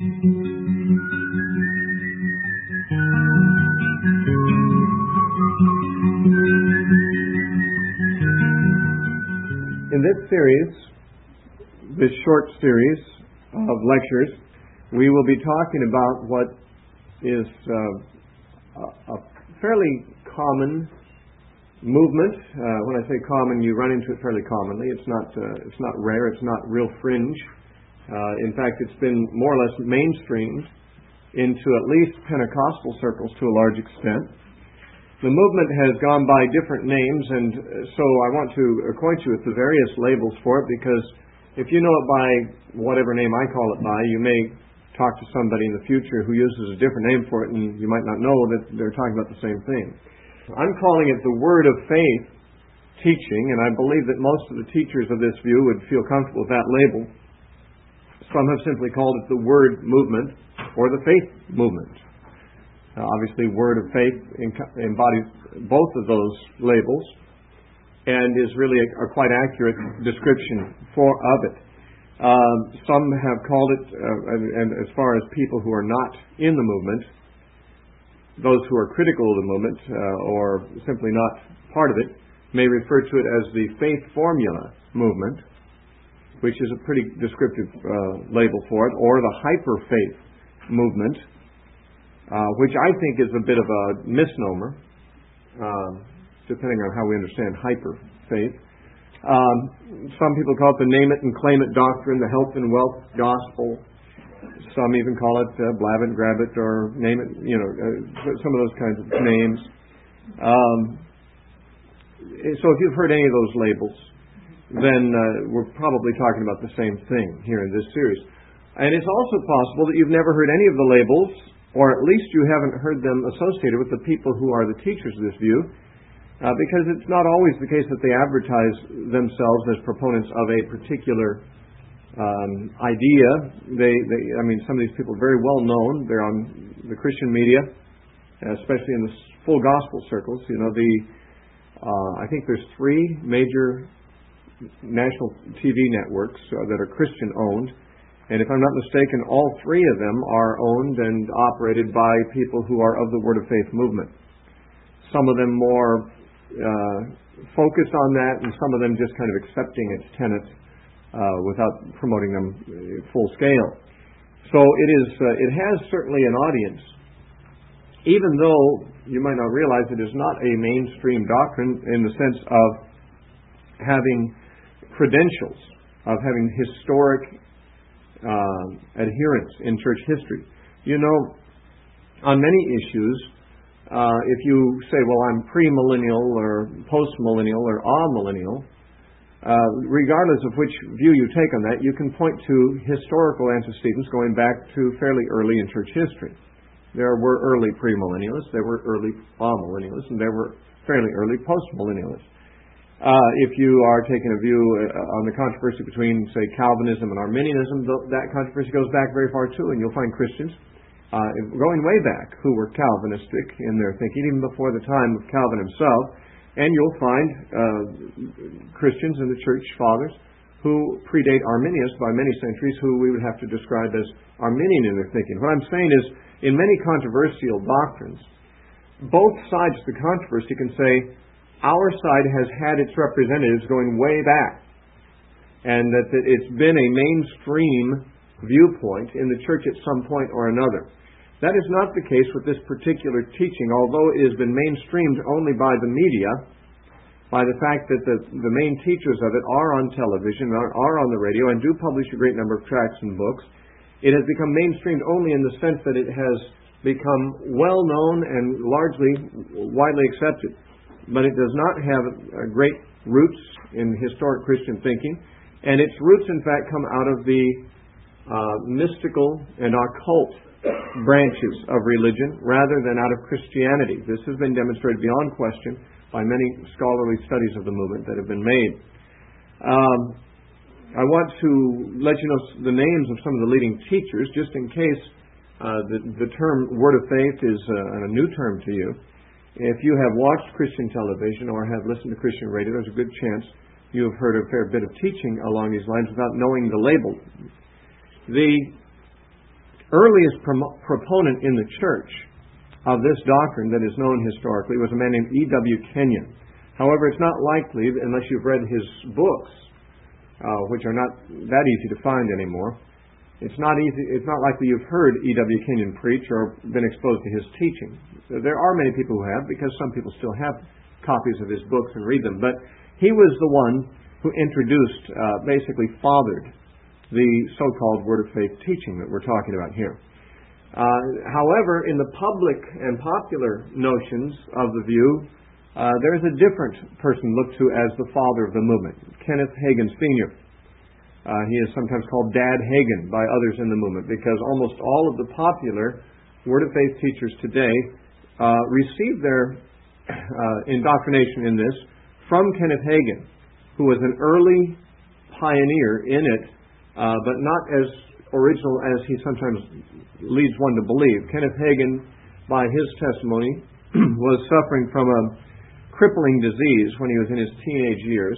In this series, this short series of lectures, we will be talking about what is a fairly common movement. When I say common, you run into it fairly commonly. It's not rare. It's not real fringe. In fact, it's been more or less mainstreamed into at least Pentecostal circles to a large extent. The movement has gone by different names, and so I want to acquaint you with the various labels for it, because if you know it by whatever name I call it by, you may talk to somebody in the future who uses a different name for it, and you might not know that they're talking about the same thing. I'm calling it the Word of Faith teaching, and I believe that most of the teachers of this view would feel comfortable with that label. Some have simply called it the Word movement or the Faith movement. Obviously, Word of Faith embodies both of those labels and is really a quite accurate description of it. Some have called it, and as far as people who are not in the movement, those who are critical of the movement or simply not part of it, may refer to it as the Faith Formula movement, which is a pretty descriptive label for it, or the Hyper-Faith movement, which I think is a bit of a misnomer, depending on how we understand hyper-faith. Some people call it the name it and claim it doctrine, the health and wealth gospel. Some even call it blab it, grab it, or name it, some of those kinds of names. So if you've heard any of those labels, then we're probably talking about the same thing here in this series. And it's also possible that you've never heard any of the labels, or at least you haven't heard them associated with the people who are the teachers of this view, because it's not always the case that they advertise themselves as proponents of a particular idea. Some of these people are very well known. They're on the Christian media, especially in the full gospel circles. I think there's 3 major national TV networks that are Christian-owned. And if I'm not mistaken, all 3 of them are owned and operated by people who are of the Word of Faith movement. Some of them more focused on that, and some of them just kind of accepting its tenets without promoting them full scale. So it has certainly an audience, even though you might not realize it is not a mainstream doctrine in the sense of having credentials, of having historic adherence in church history. On many issues, if you say, well, I'm premillennial or postmillennial or amillennial, regardless of which view you take on that, you can point to historical antecedents going back to fairly early in church history. There were early premillennialists, there were early amillennialists, and there were fairly early postmillennialists. If you are taking a view on the controversy between, say, Calvinism and Arminianism, that controversy goes back very far too, and you'll find Christians going way back who were Calvinistic in their thinking, even before the time of Calvin himself. And you'll find Christians in the church fathers who predate Arminius by many centuries, who we would have to describe as Arminian in their thinking. What I'm saying is, in many controversial doctrines, both sides of the controversy can say, our side has had its representatives going way back, and that it's been a mainstream viewpoint in the church at some point or another. That is not the case with this particular teaching, although it has been mainstreamed only by the media, by the fact that the main teachers of it are on television, are on the radio, and do publish a great number of tracts and books. It has become mainstreamed only in the sense that it has become well known and largely widely accepted. But it does not have great roots in historic Christian thinking, and its roots, in fact, come out of the mystical and occult branches of religion rather than out of Christianity. This has been demonstrated beyond question by many scholarly studies of the movement that have been made. I want to let you know the names of some of the leading teachers, just in case the term Word of Faith is a new term to you. If you have watched Christian television or have listened to Christian radio, there's a good chance you have heard a fair bit of teaching along these lines without knowing the label. The earliest proponent in the church of this doctrine that is known historically was a man named E.W. Kenyon. However, it's not likely, unless you've read his books, which are not that easy to find anymore, it's not likely you've heard E.W. Kenyon preach or been exposed to his teaching. There are many people who have, because some people still have copies of his books and read them. But he was the one who introduced, basically fathered, the so-called Word of Faith teaching that we're talking about here. However, in the public and popular notions of the view, there's a different person looked to as the father of the movement, Kenneth Hagin Sr. He is sometimes called Dad Hagin by others in the movement, because almost all of the popular Word of Faith teachers today receive their indoctrination in this from Kenneth Hagin, who was an early pioneer in it, but not as original as he sometimes leads one to believe. Kenneth Hagin, by his testimony, was suffering from a crippling disease when he was in his teenage years,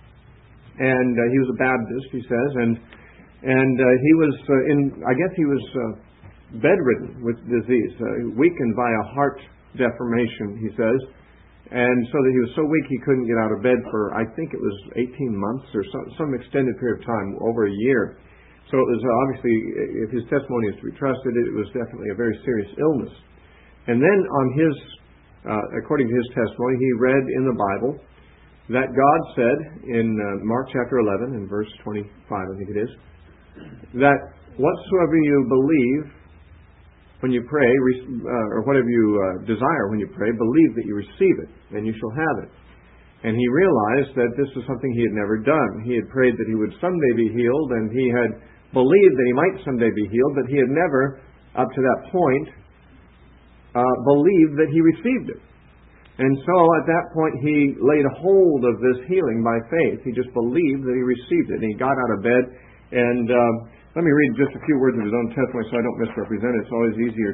and he was a Baptist, he says, and he was he was bedridden with disease, weakened by a heart deformation, he says, and so that he was so weak he couldn't get out of bed for, I think it was 18 months or some extended period of time, over a year. So it was obviously, if his testimony is to be trusted, it was definitely a very serious illness. And then on his, according to his testimony, he read in the Bible that God said in Mark chapter 11 and verse 25, I think it is, that whatsoever you believe when you pray, or whatever you desire when you pray, believe that you receive it, and you shall have it. And he realized that this was something he had never done. He had prayed that he would someday be healed, and he had believed that he might someday be healed, but he had never, up to that point, believed that he received it. And so at that point he laid hold of this healing by faith. He just believed that he received it, and he got out of bed. And let me read just a few words of his own testimony so I don't misrepresent it. It's always easier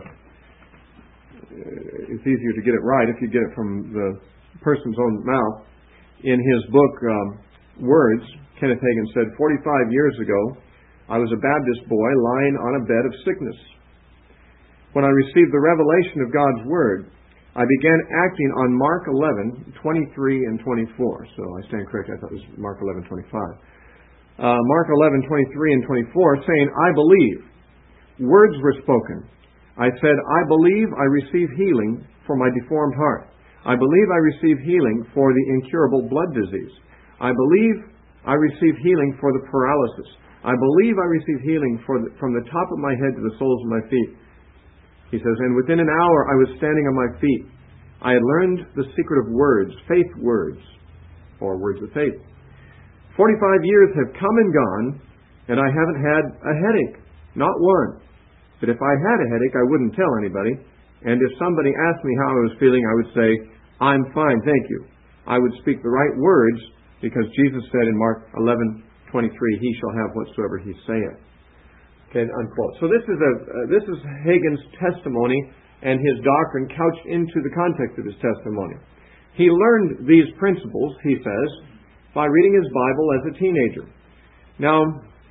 to get it right if you get it from the person's own mouth. In his book, Words, Kenneth Hagin said, 45 years ago, I was a Baptist boy lying on a bed of sickness. When I received the revelation of God's Word, I began acting on Mark 11, 23 and 24. So I stand corrected, I thought it was Mark 11, 25. Mark 11, 23 and 24, saying, I believe. Words were spoken. I said, I believe I receive healing for my deformed heart. I believe I receive healing for the incurable blood disease. I believe I receive healing for the paralysis. I believe I receive healing from the top of my head to the soles of my feet. He says, and within an hour I was standing on my feet. I had learned the secret of words, faith words, or words of faith. 45 years have come and gone, and I haven't had a headache. Not one. But if I had a headache, I wouldn't tell anybody. And if somebody asked me how I was feeling, I would say, I'm fine, thank you. I would speak the right words, because Jesus said in Mark 11:23, he shall have whatsoever he saith. Okay, unquote. So this is Hagin's testimony and his doctrine couched into the context of his testimony. He learned these principles, he says, by reading his Bible as a teenager. Now,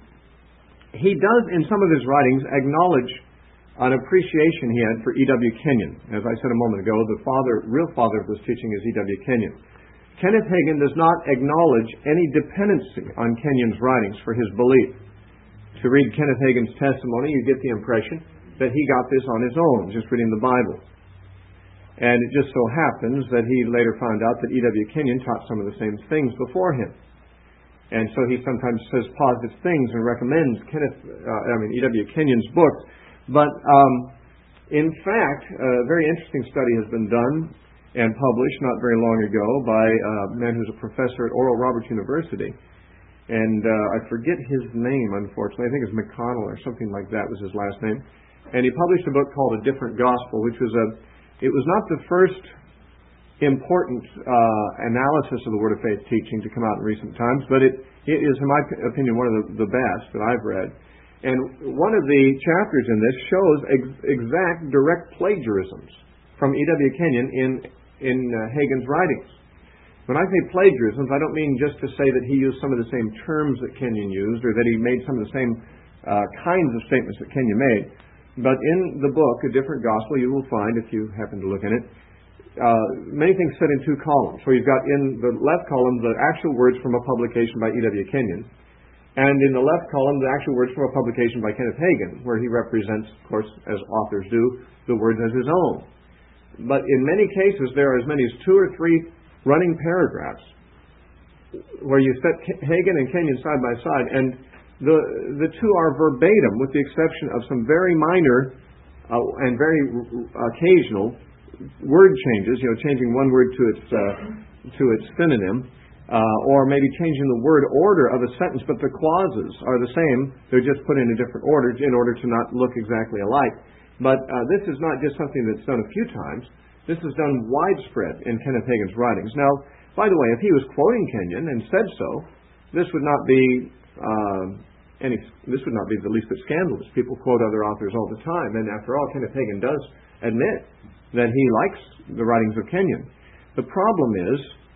he does in some of his writings acknowledge an appreciation he had for E.W. Kenyon. As I said a moment ago, the real father of this teaching is E.W. Kenyon. Kenneth Hagin does not acknowledge any dependency on Kenyon's writings for his belief. To read Kenneth Hagin's testimony, you get the impression that he got this on his own, just reading the Bible. And it just so happens that he later found out that E.W. Kenyon taught some of the same things before him. And so he sometimes says positive things and recommends E.W. Kenyon's books. But in fact, a very interesting study has been done and published not very long ago by a man who's a professor at Oral Roberts University. And I forget his name, unfortunately. I think it's McConnell or something like that was his last name. And he published a book called A Different Gospel, which was it was not the first important analysis of the Word of Faith teaching to come out in recent times, but it is, in my opinion, one of the best that I've read. And one of the chapters in this shows exact direct plagiarisms from E.W. Kenyon in Hagin's writings. When I say plagiarisms, I don't mean just to say that he used some of the same terms that Kenyon used, or that he made some of the same kinds of statements that Kenyon made. But in the book, A Different Gospel, you will find, if you happen to look in it, many things set in two columns. So you've got in the left column the actual words from a publication by E.W. Kenyon, and in the left column the actual words from a publication by Kenneth Hagin, where he represents, of course, as authors do, the words as his own. But in many cases there are as many as 2 or 3 running paragraphs where you set Hagin and Kenyon side by side, and the two are verbatim, with the exception of some very minor and very occasional word changes, changing one word to its synonym, or maybe changing the word order of a sentence, but the clauses are the same. They're just put in a different order in order to not look exactly alike. But this is not just something that's done a few times. This is done widespread in Kenneth Hagin's writings. Now, by the way, if he was quoting Kenyon and said so, this would not be the least bit scandalous. People quote other authors all the time, and after all, Kenneth Hagin does admit that he likes the writings of Kenyon. The problem is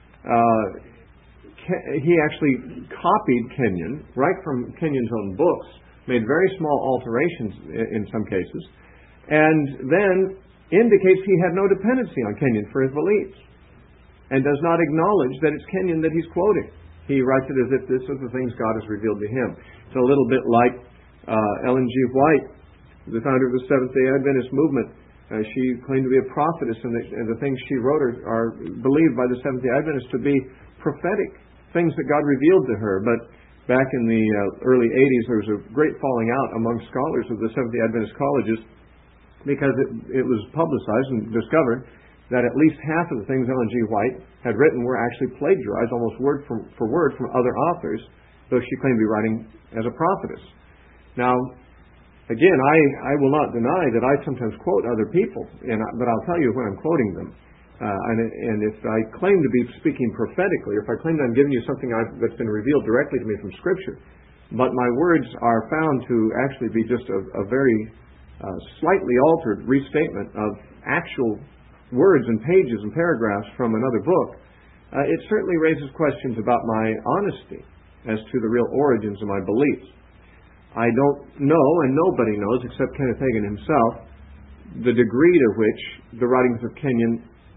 he actually copied Kenyon right from Kenyon's own books, made very small alterations in some cases, and then indicates he had no dependency on Kenyon for his beliefs, and does not acknowledge that it's Kenyon that he's quoting. He writes it as if this is the things God has revealed to him. It's a little bit like Ellen G. White, the founder of the Seventh-day Adventist movement. She claimed to be a prophetess, and the things she wrote are believed by the Seventh-day Adventists to be prophetic, things that God revealed to her. But back in the early 80s, there was a great falling out among scholars of the Seventh-day Adventist colleges, because it was publicized and discovered that at least half of the things Ellen G. White had written were actually plagiarized almost word for word from other authors, though she claimed to be writing as a prophetess. Now, again, I will not deny that I sometimes quote other people, but I'll tell you when I'm quoting them. And if I claim to be speaking prophetically, or if I claim that I'm giving you something that's been revealed directly to me from Scripture, but my words are found to actually be just a very slightly altered restatement of actual words and pages and paragraphs from another book, it certainly raises questions about my honesty as to the real origins of my beliefs. I don't know, and nobody knows except Kenneth Hagin himself, the degree to which the writings of Kenyon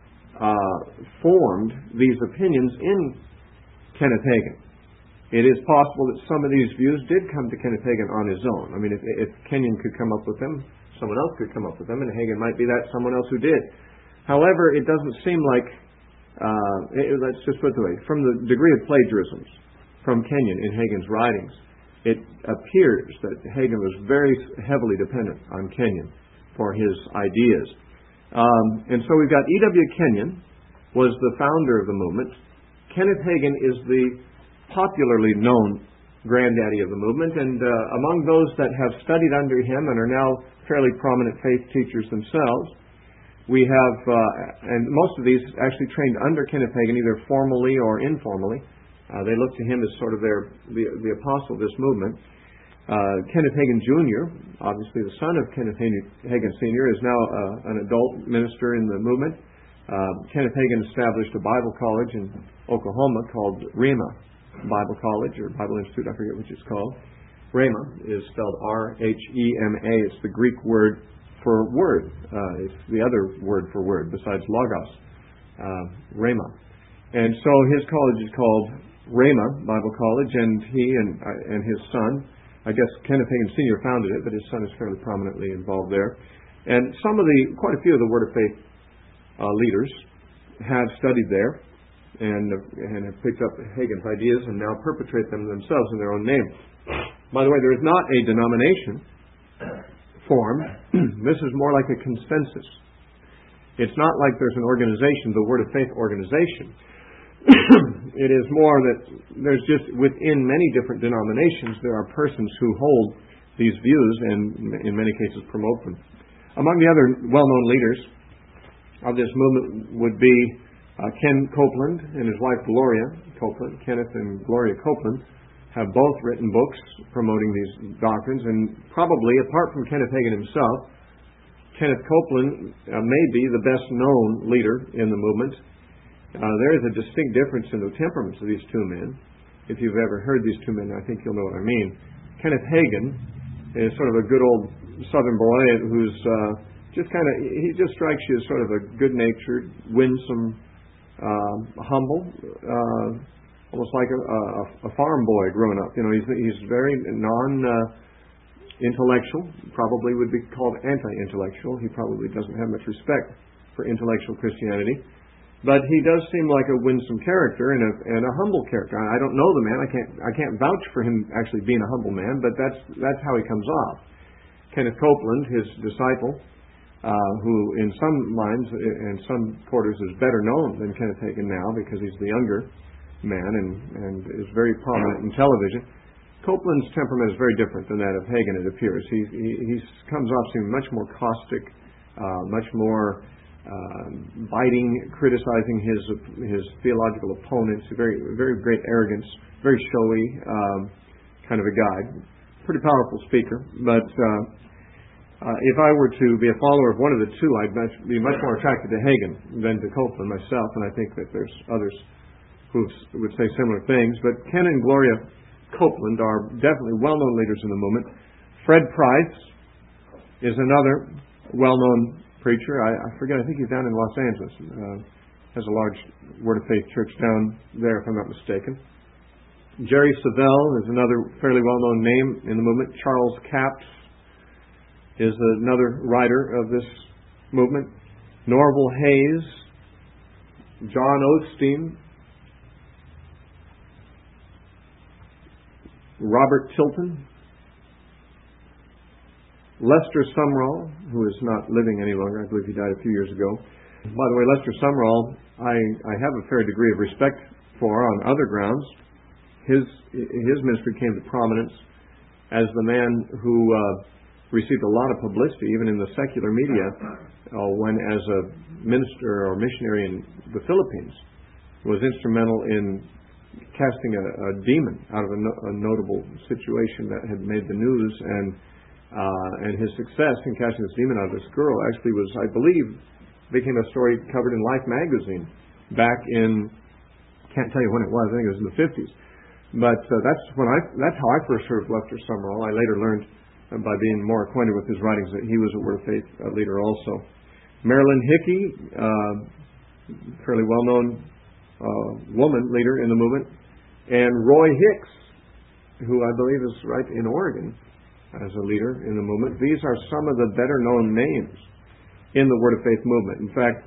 formed these opinions in Kenneth Hagin. It is possible that some of these views did come to Kenneth Hagin on his own. I mean, if Kenyon could come up with them, someone else could come up with them, and Hagin might be that someone else who did. However, it doesn't seem like, let's just put it this way, from the degree of plagiarisms from Kenyon in Hagin's writings, it appears that Hagin was very heavily dependent on Kenyon for his ideas. And so we've got E.W. Kenyon was the founder of the movement. Kenneth Hagin is the popularly known granddaddy of the movement, and among those that have studied under him and are now fairly prominent faith teachers themselves, we have, and most of these actually trained under Kenneth Hagin, either formally or informally. They look to him as sort of the apostle of this movement. Kenneth Hagin Jr., obviously the son of Kenneth Hagin Sr., is now an adult minister in the movement. Kenneth Hagin established a Bible college in Oklahoma called Rhema Bible College, or Bible Institute, I forget which it's called. Rhema is spelled R-H-E-M-A. It's the Greek word for word. It's the other word for word besides logos, Rhema. And so his college is called Rhema Bible College, and he and his son, I guess Kenneth Hagin Sr. founded it, but his son is fairly prominently involved there. And quite a few of the Word of Faith leaders have studied there and have picked up Hagin's ideas and now perpetrate them themselves in their own name. By the way, there is not a denomination formed. This is more like a consensus. It's not like there's an organization, the Word of Faith organization. It is more that there's just within many different denominations there are persons who hold these views and in many cases promote them. Among the other well-known leaders of this movement would be Ken Copeland and his wife Gloria Copeland. Kenneth and Gloria Copeland have both written books promoting these doctrines, and probably, apart from Kenneth Hagin himself, Kenneth Copeland may be the best known leader in the movement. There is a distinct difference in the temperaments of these two men. If you've ever heard these two men, I think you'll know what I mean. Kenneth Hagin is sort of a good old Southern boy who's he just strikes you as sort of a good-natured, winsome, humble, almost like a farm boy growing up. He's very non-intellectual, probably would be called anti-intellectual. He probably doesn't have much respect for intellectual Christianity. But he does seem like a winsome character and a humble character. I don't know the man. I can't vouch for him actually being a humble man, but that's how he comes off. Kenneth Copeland, his disciple, who in some minds and some quarters is better known than Kenneth Hagin now because he's the younger man and is very prominent in television. Copeland's temperament is very different than that of Hagin, it appears. He comes off seeming much more caustic, much more biting, criticizing his theological opponents, very, very great arrogance, very showy kind of a guy. Pretty powerful speaker, but if I were to be a follower of one of the two, I'd be much more attracted to Hagin than to Copeland myself, and I think that there's others who would say similar things. But Ken and Gloria Copeland are definitely well-known leaders in the movement. Fred Price is another well-known preacher. I forget, I think he's down in Los Angeles. Has a large Word of Faith church down there, if I'm not mistaken. Jerry Savelle is another fairly well-known name in the movement. Charles Capps is another writer of this movement. Norval Hayes, John Osteen, Robert Tilton, Lester Sumrall, who is not living any longer. I believe he died a few years ago. By the way, Lester Sumrall, I have a fair degree of respect for on other grounds. His ministry came to prominence as the man who received a lot of publicity, even in the secular media, when as a minister or missionary in the Philippines, was instrumental in casting a demon out of a notable situation that had made the news, and his success in casting this demon out of this girl actually was, I believe, became a story covered in Life magazine back in, can't tell you when it was, I think it was in the 50s. But that's how I first heard of Lester Sumrall. I later learned by being more acquainted with his writings that he was a Word of Faith leader also. Marilyn Hickey, fairly well-known woman leader in the movement, and Roy Hicks, who I believe is right in Oregon as a leader in the movement. These are some of the better-known names in the Word of Faith movement. In fact,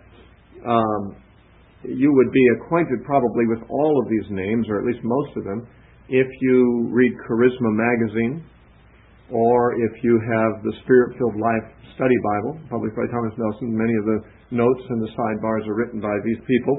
you would be acquainted probably with all of these names, or at least most of them, if you read Charisma magazine, or if you have the Spirit-Filled Life Study Bible, published by Thomas Nelson. Many of the notes and the sidebars are written by these people.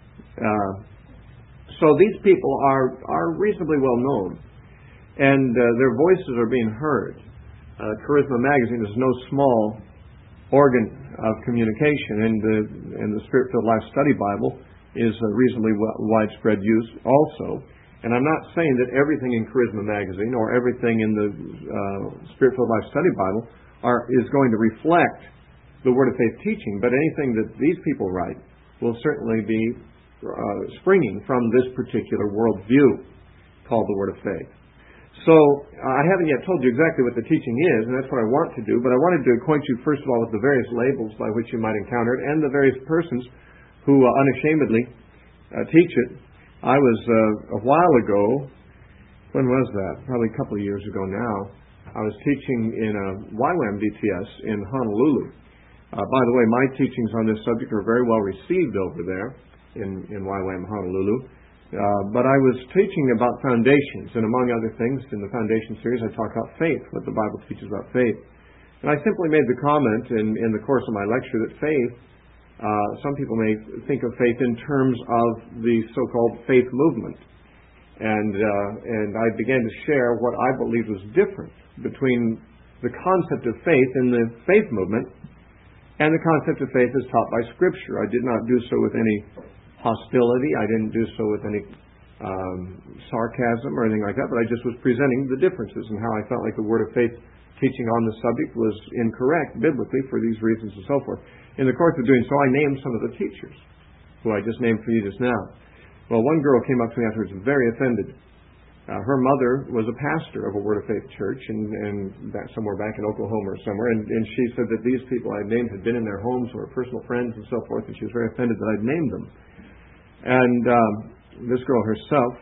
So these people are reasonably well known, and their voices are being heard. Charisma magazine is no small organ of communication, and the Spirit-Filled Life Study Bible is reasonably widespread use also. And I'm not saying that everything in Charisma magazine or everything in the Spirit-Filled Life Study Bible is going to reflect the Word of Faith teaching, but anything that these people write will certainly be springing from this particular worldview called the Word of Faith. So I haven't yet told you exactly what the teaching is, and that's what I want to do, but I wanted to acquaint you first of all with the various labels by which you might encounter it and the various persons who unashamedly teach it. I was, a while ago, when was that? Probably a couple of years ago now, I was teaching in a YWAM DTS in Honolulu. By the way, my teachings on this subject are very well received over there in YWAM Honolulu. But I was teaching about foundations, and among other things, in the foundation series, I talk about faith, what the Bible teaches about faith. And I simply made the comment in the course of my lecture that faith, some people may think of faith in terms of the so-called faith movement. And I began to share what I believed was different between the concept of faith in the faith movement and the concept of faith as taught by Scripture. I did not do so with any hostility. I didn't do so with any sarcasm or anything like that, but I just was presenting the differences and how I felt like the Word of Faith teaching on the subject was incorrect biblically for these reasons and so forth. In the course of doing so, I named some of the teachers, who I just named for you just now. Well, one girl came up to me afterwards very offended Her mother was a pastor of a Word of Faith church, and that somewhere back in Oklahoma or somewhere. And she said that these people I'd named had been in their homes, were personal friends, and so forth. And she was very offended that I'd named them. And this girl herself,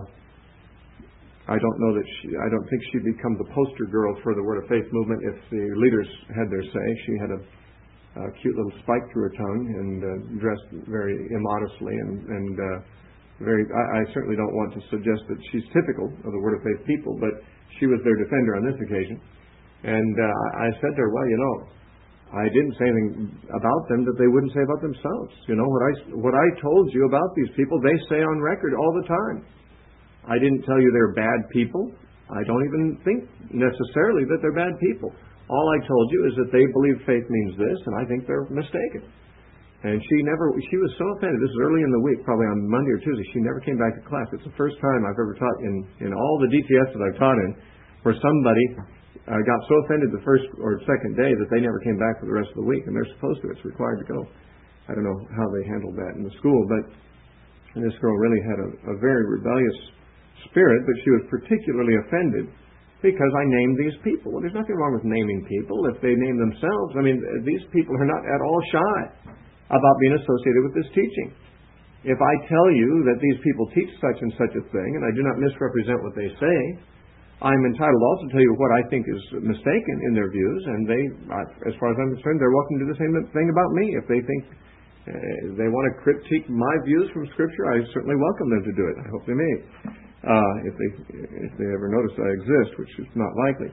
I don't think she'd become the poster girl for the Word of Faith movement if the leaders had their say. She had a cute little spike through her tongue and dressed very immodestly and I certainly don't want to suggest that she's typical of the Word of Faith people, but she was their defender on this occasion. And I said to her, well, I didn't say anything about them that they wouldn't say about themselves. What I told you about these people, they say on record all the time. I didn't tell you they're bad people. I don't even think necessarily that they're bad people. All I told you is that they believe faith means this, and I think they're mistaken. And she was so offended. This was early in the week, probably on Monday or Tuesday. She never came back to class. It's the first time I've ever taught in all the DTS that I've taught in where somebody got so offended the first or second day that they never came back for the rest of the week. And they're supposed to. It's required to go. I don't know how they handled that in the school, but this girl really had a very rebellious spirit, but she was particularly offended because I named these people. Well, there's nothing wrong with naming people if they name themselves. I mean, these people are not at all shy about being associated with this teaching. If I tell you that these people teach such and such a thing, and I do not misrepresent what they say, I'm entitled also to tell you what I think is mistaken in their views, and they, as far as I'm concerned, they're welcome to do the same thing about me. If they think they want to critique my views from Scripture, I certainly welcome them to do it. I hope they may, if they ever notice I exist, which is not likely.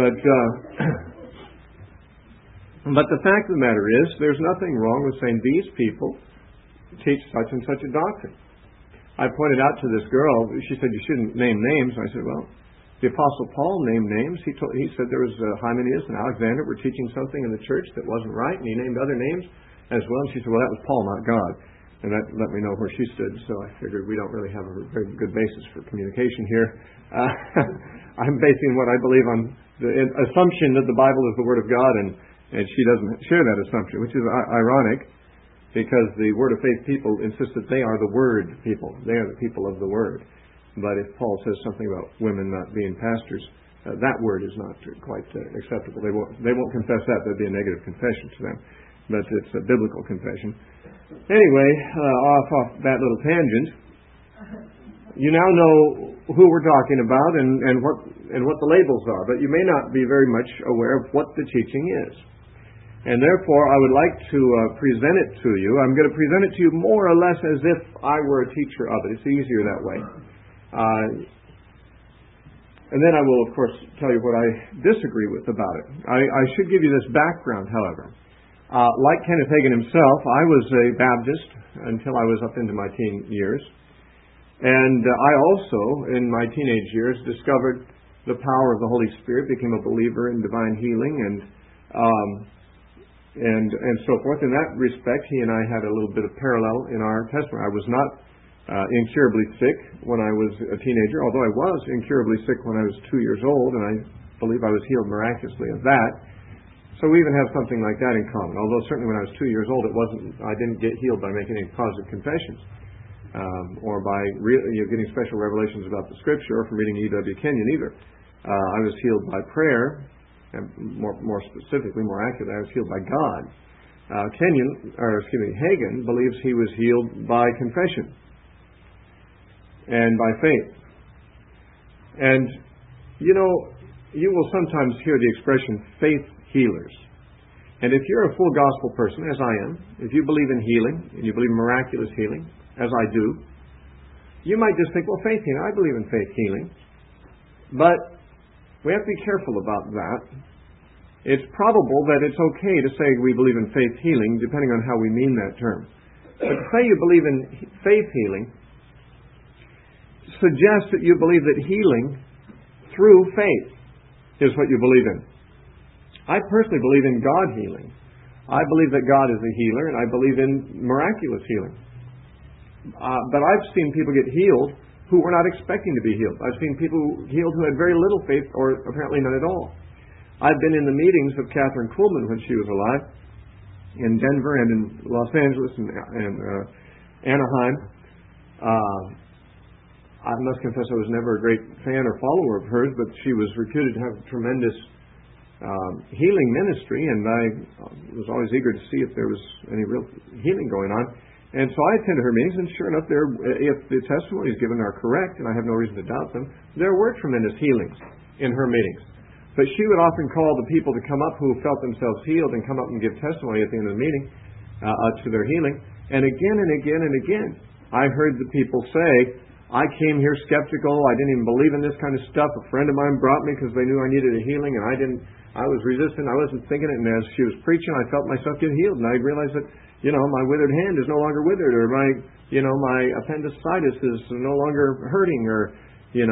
But the fact of the matter is, there's nothing wrong with saying these people teach such and such a doctrine. I pointed out to this girl, she said you shouldn't name names. I said, well, the Apostle Paul named names. He said there was Hymenaeus and Alexander were teaching something in the church that wasn't right, and he named other names as well. And she said, well, that was Paul, not God. And that let me know where she stood, so I figured we don't really have a very good basis for communication here. I'm basing what I believe on the assumption that the Bible is the Word of God, and she doesn't share that assumption, which is ironic, because the Word of Faith people insist that they are the Word people. They are the people of the Word. But if Paul says something about women not being pastors, that word is not quite acceptable. They won't confess that. There'd be a negative confession to them. But it's a biblical confession. Anyway, off that little tangent, you now know who we're talking about and what the labels are, but you may not be very much aware of what the teaching is. And therefore, I would like to present it to you. I'm going to present it to you more or less as if I were a teacher of it. It's easier that way. And then I will, of course, tell you what I disagree with about it. I should give you this background, however. Like Kenneth Hagin himself, I was a Baptist until I was up into my teen years. And I also, in my teenage years, discovered the power of the Holy Spirit, became a believer in divine healing and so forth. In that respect, he and I had a little bit of parallel in our testimony. I was not incurably sick when I was a teenager, although I was incurably sick when I was 2 years old, and I believe I was healed miraculously of that. So we even have something like that in common. Although certainly when I was 2 years old, I didn't get healed by making any positive confessions, or by getting special revelations about the Scripture, or from reading E.W. Kenyon either. I was healed by prayer, and more specifically, more accurately, I was healed by God. Hagin believes he was healed by confession and by faith. And you will sometimes hear the expression faith healers. And if you're a full gospel person, as I am, if you believe in healing, and you believe in miraculous healing, as I do, you might just think, well, faith healing, I believe in faith healing. But we have to be careful about that. It's probable that it's okay to say we believe in faith healing, depending on how we mean that term. But to say you believe in faith healing suggests that you believe that healing through faith is what you believe in. I personally believe in God healing. I believe that God is a healer, and I believe in miraculous healing. But I've seen people get healed who were not expecting to be healed. I've seen people healed who had very little faith, or apparently none at all. I've been in the meetings of Catherine Kuhlman when she was alive, in Denver and in Los Angeles and Anaheim. I must confess I was never a great fan or follower of hers, but she was reputed to have tremendous healing ministry, and I was always eager to see if there was any real healing going on. And so I attended her meetings, and sure enough, if the testimonies given are correct, and I have no reason to doubt them, there were tremendous healings in her meetings. But she would often call the people to come up who felt themselves healed and come up and give testimony at the end of the meeting to their healing. And again and again and again, I heard the people say, I came here skeptical. I didn't even believe in this kind of stuff. A friend of mine brought me because they knew I needed a healing, and I was resistant. I wasn't thinking it. And as she was preaching, I felt myself get healed. And I realized that, my withered hand is no longer withered, or my appendicitis is no longer hurting, or, they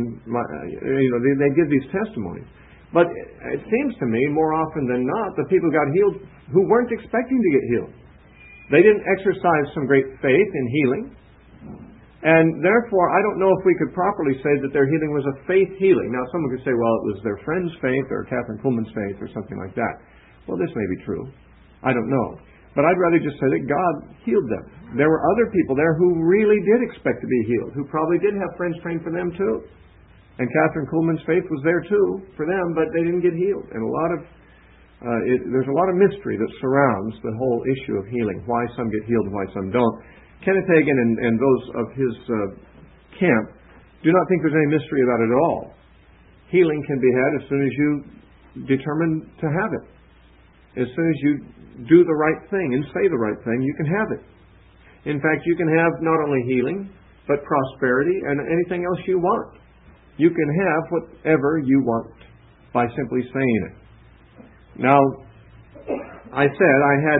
give these testimonies. But it seems to me, more often than not, the people got healed who weren't expecting to get healed. They didn't exercise some great faith in healing. And therefore, I don't know if we could properly say that their healing was a faith healing. Now, someone could say, well, it was their friend's faith or Catherine Kuhlman's faith or something like that. Well, this may be true. I don't know. But I'd rather just say that God healed them. There were other people there who really did expect to be healed, who probably did have friends praying for them too. And Catherine Kuhlman's faith was there too for them, but they didn't get healed. And there's a lot of mystery that surrounds the whole issue of healing, why some get healed and why some don't. Kenneth Hagin and those of his camp do not think there's any mystery about it at all. Healing can be had as soon as you determine to have it. As soon as you do the right thing and say the right thing, you can have it. In fact, you can have not only healing, but prosperity and anything else you want. You can have whatever you want by simply saying it. Now, I said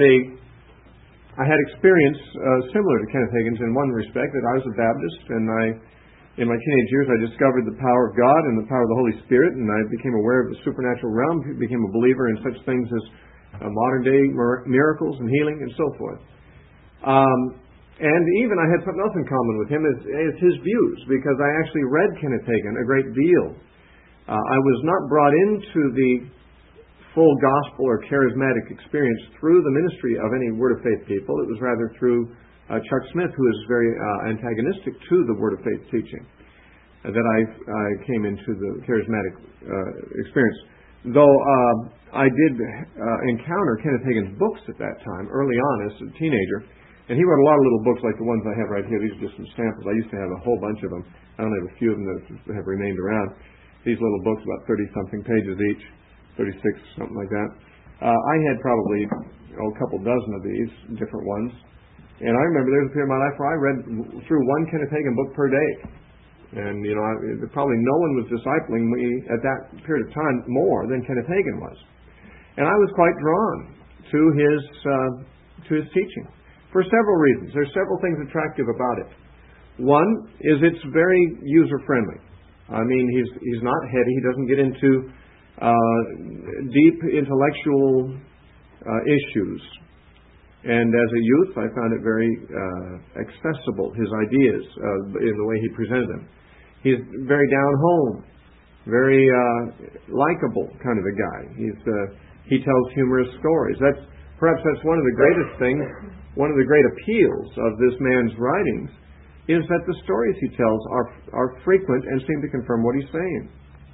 I had experience similar to Kenneth Hagin's in one respect, that I was a Baptist, and in my teenage years I discovered the power of God and the power of the Holy Spirit, and I became aware of the supernatural realm, became a believer in such things as modern-day miracles and healing and so forth. And even I had something else in common with him, is his views, because I actually read Kenneth Hagin a great deal. I was not brought into the full gospel or charismatic experience through the ministry of any Word of Faith people. It was rather through Chuck Smith, who is very antagonistic to the Word of Faith teaching, that I came into the charismatic experience. Though I did encounter Kenneth Hagin's books at that time, early on as a teenager, and he wrote a lot of little books like the ones I have right here. These are just some samples. I used to have a whole bunch of them. I only have a few of them that have remained around. These little books, about 30-something pages each, 36, something like that. I had probably a couple dozen of these, different ones. And I remember there was a period of my life where I read through one Kenneth Hagin book per day. And, probably no one was discipling me at that period of time more than Kenneth Hagin was. And I was quite drawn to his teaching for several reasons. There's several things attractive about it. One is it's very user-friendly. I mean, he's not heady. He doesn't get into deep intellectual issues. And as a youth, I found it very accessible, his ideas, in the way he presented them. He's very down-home, very likable kind of a guy. He tells humorous stories. Perhaps that's one of the greatest things, one of the great appeals of this man's writings, is that the stories he tells are frequent and seem to confirm what he's saying.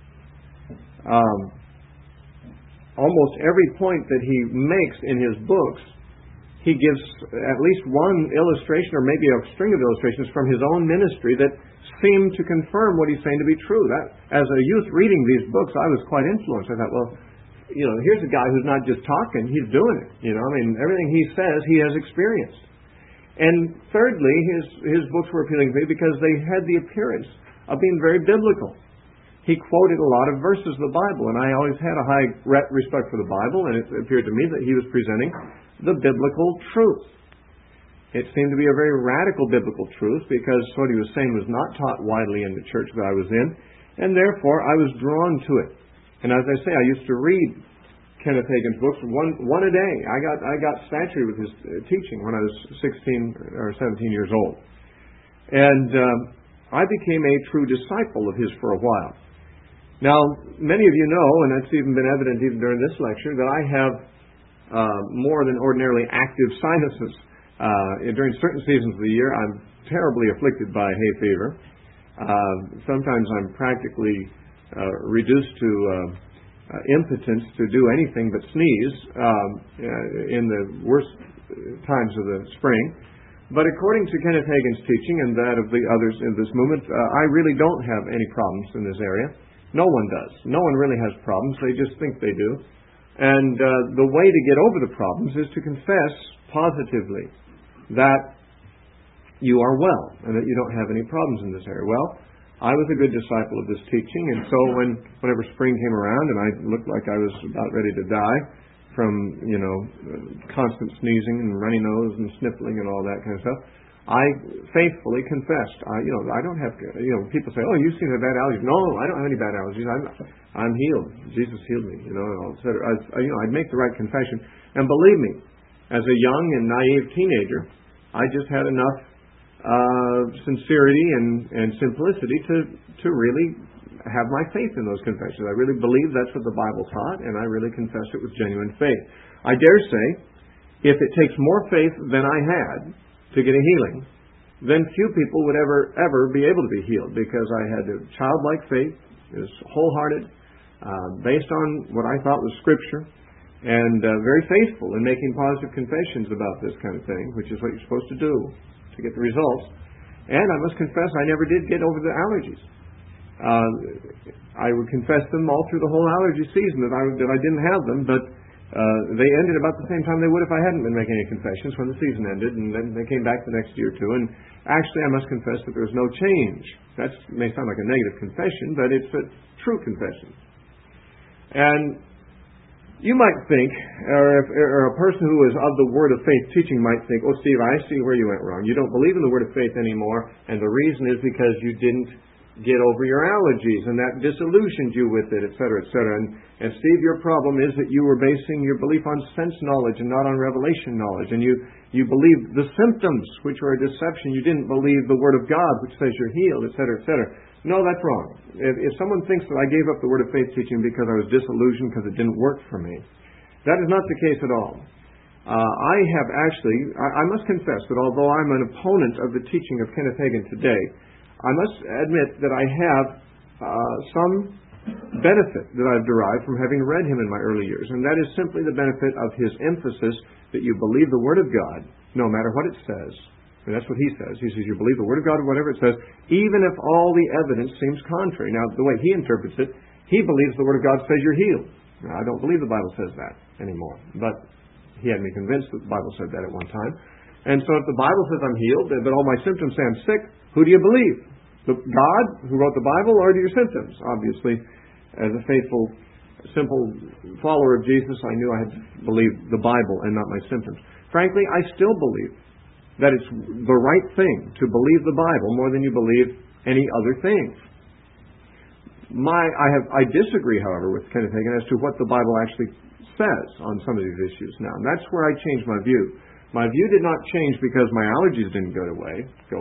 Almost every point that he makes in his books, he gives at least one illustration or maybe a string of illustrations from his own ministry that seem to confirm what he's saying to be true. That, as a youth reading these books, I was quite influenced. I thought, well, here's a guy who's not just talking, he's doing it. Everything he says, he has experienced. And thirdly, his books were appealing to me because they had the appearance of being very biblical. He quoted a lot of verses of the Bible, and I always had a high respect for the Bible, and it appeared to me that he was presenting the biblical truth. It seemed to be a very radical biblical truth, because what he was saying was not taught widely in the church that I was in, and therefore I was drawn to it. And as I say, I used to read Kenneth Hagin's books one a day. I got saturated with his teaching when I was 16 or 17 years old. And I became a true disciple of his for a while. Now, many of you know, and that's even been evident even during this lecture, that I have more than ordinarily active sinuses. During certain seasons of the year, I'm terribly afflicted by hay fever. Sometimes I'm practically reduced to impotence to do anything but sneeze in the worst times of the spring. But according to Kenneth Hagin's teaching and that of the others in this movement, I really don't have any problems in this area. No one does. No one really has problems. They just think they do. And the way to get over the problems is to confess positively that you are well and that you don't have any problems in this area. Well, I was a good disciple of this teaching, and so whenever spring came around and I looked like I was about ready to die from, constant sneezing and runny nose and sniffling and all that kind of stuff, I faithfully confessed. I don't have, people say, oh, you seem to have bad allergies. No, I don't have any bad allergies. I'm healed. Jesus healed me, and all, et cetera. I'd make the right confession. And believe me, as a young and naive teenager, I just had enough sincerity and simplicity to really have my faith in those confessions. I really believe that's what the Bible taught, and I really confessed it with genuine faith. I dare say, if it takes more faith than I had to get a healing, then few people would ever be able to be healed, because I had a childlike faith. It was wholehearted, based on what I thought was Scripture, and very faithful in making positive confessions about this kind of thing, which is what you're supposed to do to get the results. And I must confess, I never did get over the allergies. I would confess them all through the whole allergy season that I didn't have them, but they ended about the same time they would if I hadn't been making any confessions when the season ended, and then they came back the next year or two. And actually, I must confess that there was no change. That may sound like a negative confession, but it's a true confession. And you might think, or a person who is of the Word of Faith teaching might think, oh, Steve, I see where you went wrong. You don't believe in the Word of Faith anymore, and the reason is because you didn't get over your allergies, and that disillusioned you with it, et cetera, et cetera. And Steve, your problem is that you were basing your belief on sense knowledge and not on revelation knowledge, and you believed the symptoms, which were a deception. You didn't believe the Word of God, which says you're healed, et cetera, et cetera. No, that's wrong. If someone thinks that I gave up the Word of Faith teaching because I was disillusioned because it didn't work for me, that is not the case at all. I must confess that although I'm an opponent of the teaching of Kenneth Hagin today, I must admit that I have some benefit that I've derived from having read him in my early years, and that is simply the benefit of his emphasis that you believe the Word of God, no matter what it says. And that's what he says. He says you believe the Word of God, whatever it says, even if all the evidence seems contrary. Now, the way he interprets it, he believes the Word of God says you're healed. Now, I don't believe the Bible says that anymore, but he had me convinced that the Bible said that at one time. And so if the Bible says I'm healed, but all my symptoms say I'm sick, who do you believe? The God who wrote the Bible, or do your symptoms? Obviously, as a faithful, simple follower of Jesus, I knew I had to believe the Bible and not my symptoms. Frankly, I still believe that it's the right thing to believe the Bible more than you believe any other thing. I disagree, however, with Kenneth Hagin as to what the Bible actually says on some of these issues now. And that's where I changed my view. My view did not change because my allergies didn't go away.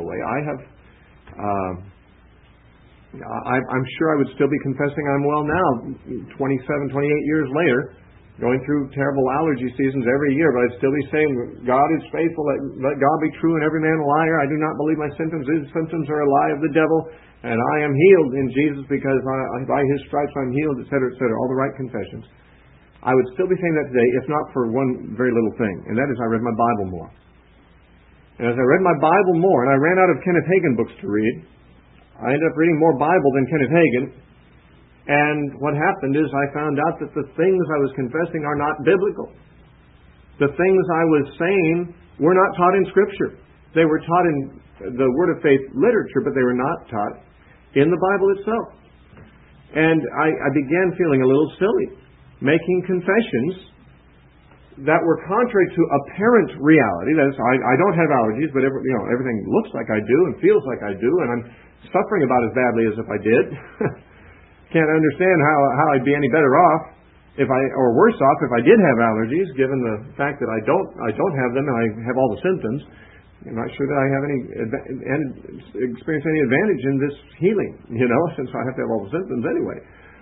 I'm sure I would still be confessing I'm well now, 27, 28 years later, going through terrible allergy seasons every year, but I'd still be saying, God is faithful, let God be true and every man a liar. I do not believe my symptoms. His symptoms are a lie of the devil, and I am healed in Jesus because by His stripes I'm healed, et cetera, all the right confessions. I would still be saying that today, if not for one very little thing, and that is I read my Bible more. And as I read my Bible more, and I ran out of Kenneth Hagin books to read, I ended up reading more Bible than Kenneth Hagin. And what happened is I found out that the things I was confessing are not biblical. The things I was saying were not taught in Scripture. They were taught in the Word of Faith literature, but they were not taught in the Bible itself. And I began feeling a little silly, making confessions that were contrary to apparent reality. That is, I don't have allergies, but everything looks like I do and feels like I do, and I'm suffering about as badly as if I did. Can't understand how I'd be any better off or worse off if I did have allergies, given the fact that I don't have them and I have all the symptoms. I'm not sure that I have experience any advantage in this healing, since I have to have all the symptoms anyway.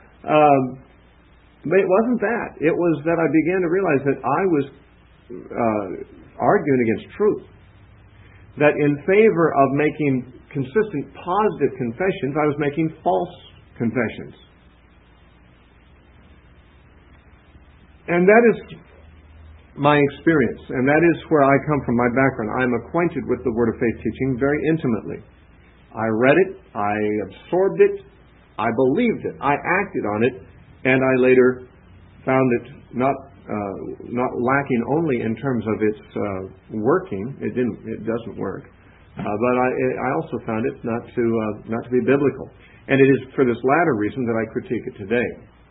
But it wasn't that. It was that I began to realize that I was arguing against truth. That in favor of making consistent positive confessions, I was making false confessions. And that is my experience, and that is where I come from, my background. I'm acquainted with the Word of Faith teaching very intimately. I read it, I absorbed it, I believed it, I acted on it, and I later found it not lacking only in terms of its working. It doesn't work, but I also found it not to be biblical, and it is for this latter reason that I critique it today.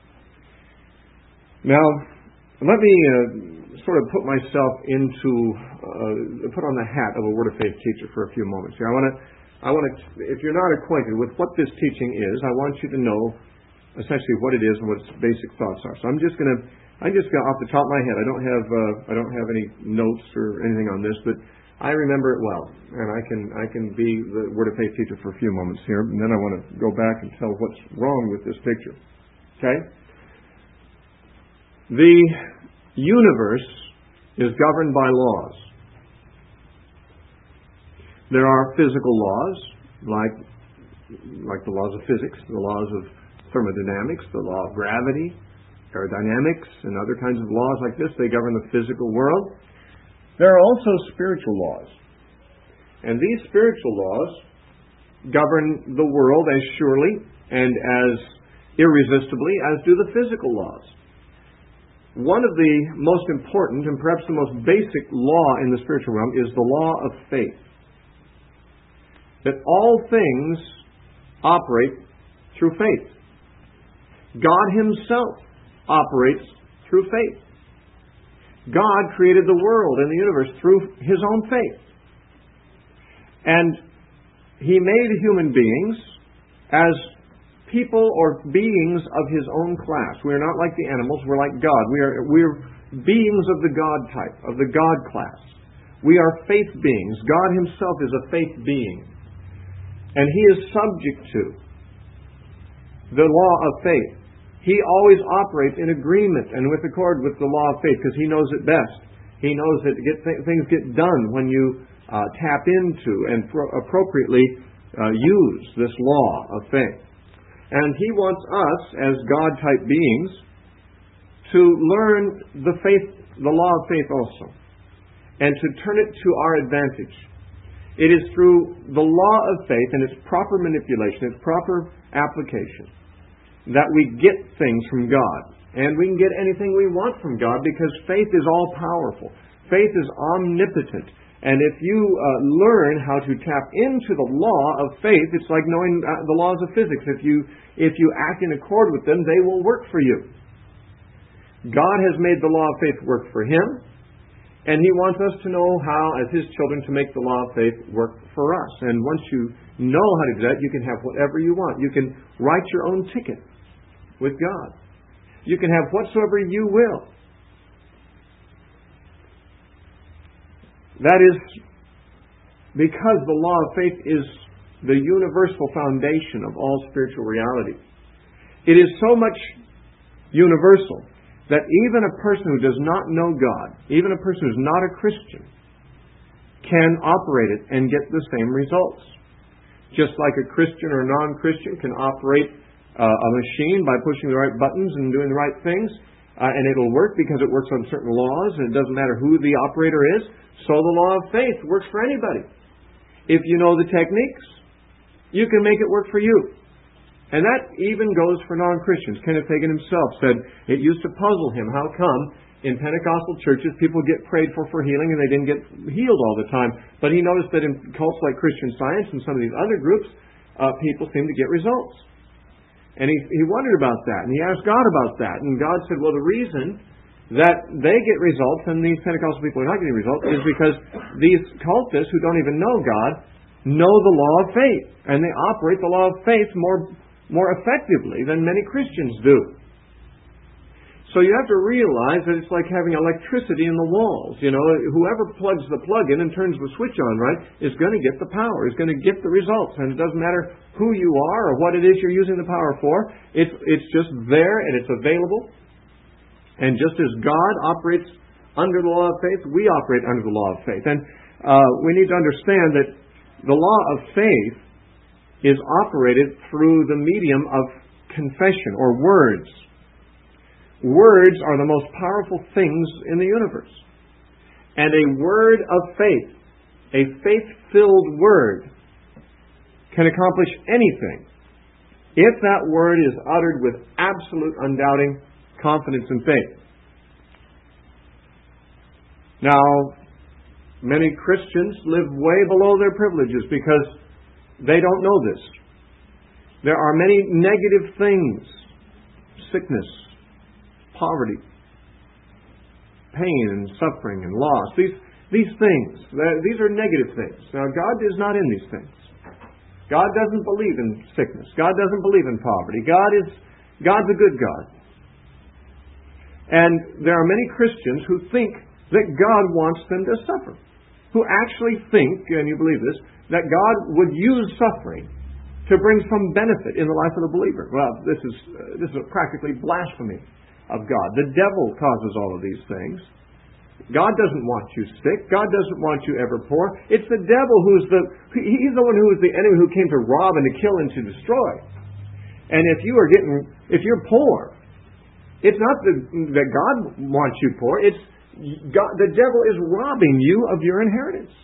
Now, let me sort of put myself put on the hat of a Word of Faith teacher for a few moments here. I want to, if you're not acquainted with what this teaching is, I want you to know essentially what it is and what its basic thoughts are. So I'm just going to off the top of my head. I don't have any notes or anything on this, but I remember it well, and I can be the Word of Faith teacher for a few moments here, and then I want to go back and tell what's wrong with this picture. Okay? The universe is governed by laws. There are physical laws, like the laws of physics, the laws of thermodynamics, the law of gravity, aerodynamics, and other kinds of laws like this. They govern the physical world. There are also spiritual laws. And these spiritual laws govern the world as surely and as irresistibly as do the physical laws. One of the most important and perhaps the most basic law in the spiritual realm is the law of faith. That all things operate through faith. God Himself operates through faith. God created the world and the universe through His own faith. And He made human beings as people or beings of His own class. We are not like the animals, we're like God. We're beings of the God type, of the God class. We are faith beings. God Himself is a faith being. And He is subject to the law of faith. He always operates in agreement and with accord with the law of faith because He knows it best. He knows that things get done when you tap into and appropriately use this law of faith. And He wants us as God-type beings to learn the law of faith also, and to turn it to our advantage. It is through the law of faith and its proper manipulation, its proper application, that we get things from God. And we can get anything we want from God because faith is all-powerful. Faith is omnipotent. And if you learn how to tap into the law of faith, it's like knowing the laws of physics. If you act in accord with them, they will work for you. God has made the law of faith work for Him, and He wants us to know how, as His children, to make the law of faith work for us. And once you know how to do that, you can have whatever you want. You can write your own ticket with God. You can have whatsoever you will. That is because the law of faith is the universal foundation of all spiritual reality. It is so much universal that even a person who does not know God, even a person who is not a Christian, can operate it and get the same results. Just like a Christian or a non-Christian can operate a machine by pushing the right buttons and doing the right things, and it'll work because it works on certain laws, and it doesn't matter who the operator is. So the law of faith works for anybody. If you know the techniques, you can make it work for you. And that even goes for non-Christians. Kenneth Hagin himself said it used to puzzle him how come in Pentecostal churches people get prayed for healing and they didn't get healed all the time. But he noticed that in cults like Christian Science and some of these other groups, people seem to get results. And he wondered about that, and he asked God about that. And God said, well, the reason that they get results and these Pentecostal people are not getting results is because these cultists who don't even know God know the law of faith. And they operate the law of faith more effectively than many Christians do. So you have to realize that it's like having electricity in the walls. You know, whoever plugs the plug in and turns the switch on right is going to get the power, is going to get the results. And it doesn't matter who you are or what it is you're using the power for. It's just there and it's available. And just as God operates under the law of faith, we operate under the law of faith. And we need to understand that the law of faith is operated through the medium of confession or words. Words are the most powerful things in the universe. And a word of faith, a faith-filled word, can accomplish anything if that word is uttered with absolute, undoubting confidence and faith. Now, many Christians live way below their privileges because they don't know this. There are many negative things: sickness, poverty, pain and suffering and loss. These things, these are negative things. Now, God is not in these things. God doesn't believe in sickness. God doesn't believe in poverty. God's a good God. And there are many Christians who think that God wants them to suffer, who actually think, and you believe this, that God would use suffering to bring some benefit in the life of the believer. Well, this is practically blasphemy of God. The devil causes all of these things. God doesn't want you sick. God doesn't want you ever poor. It's the devil he's the one who is the enemy who came to rob and to kill and to destroy. And if you're poor, it's not that God wants you poor. It's God, the devil is robbing you of your inheritance.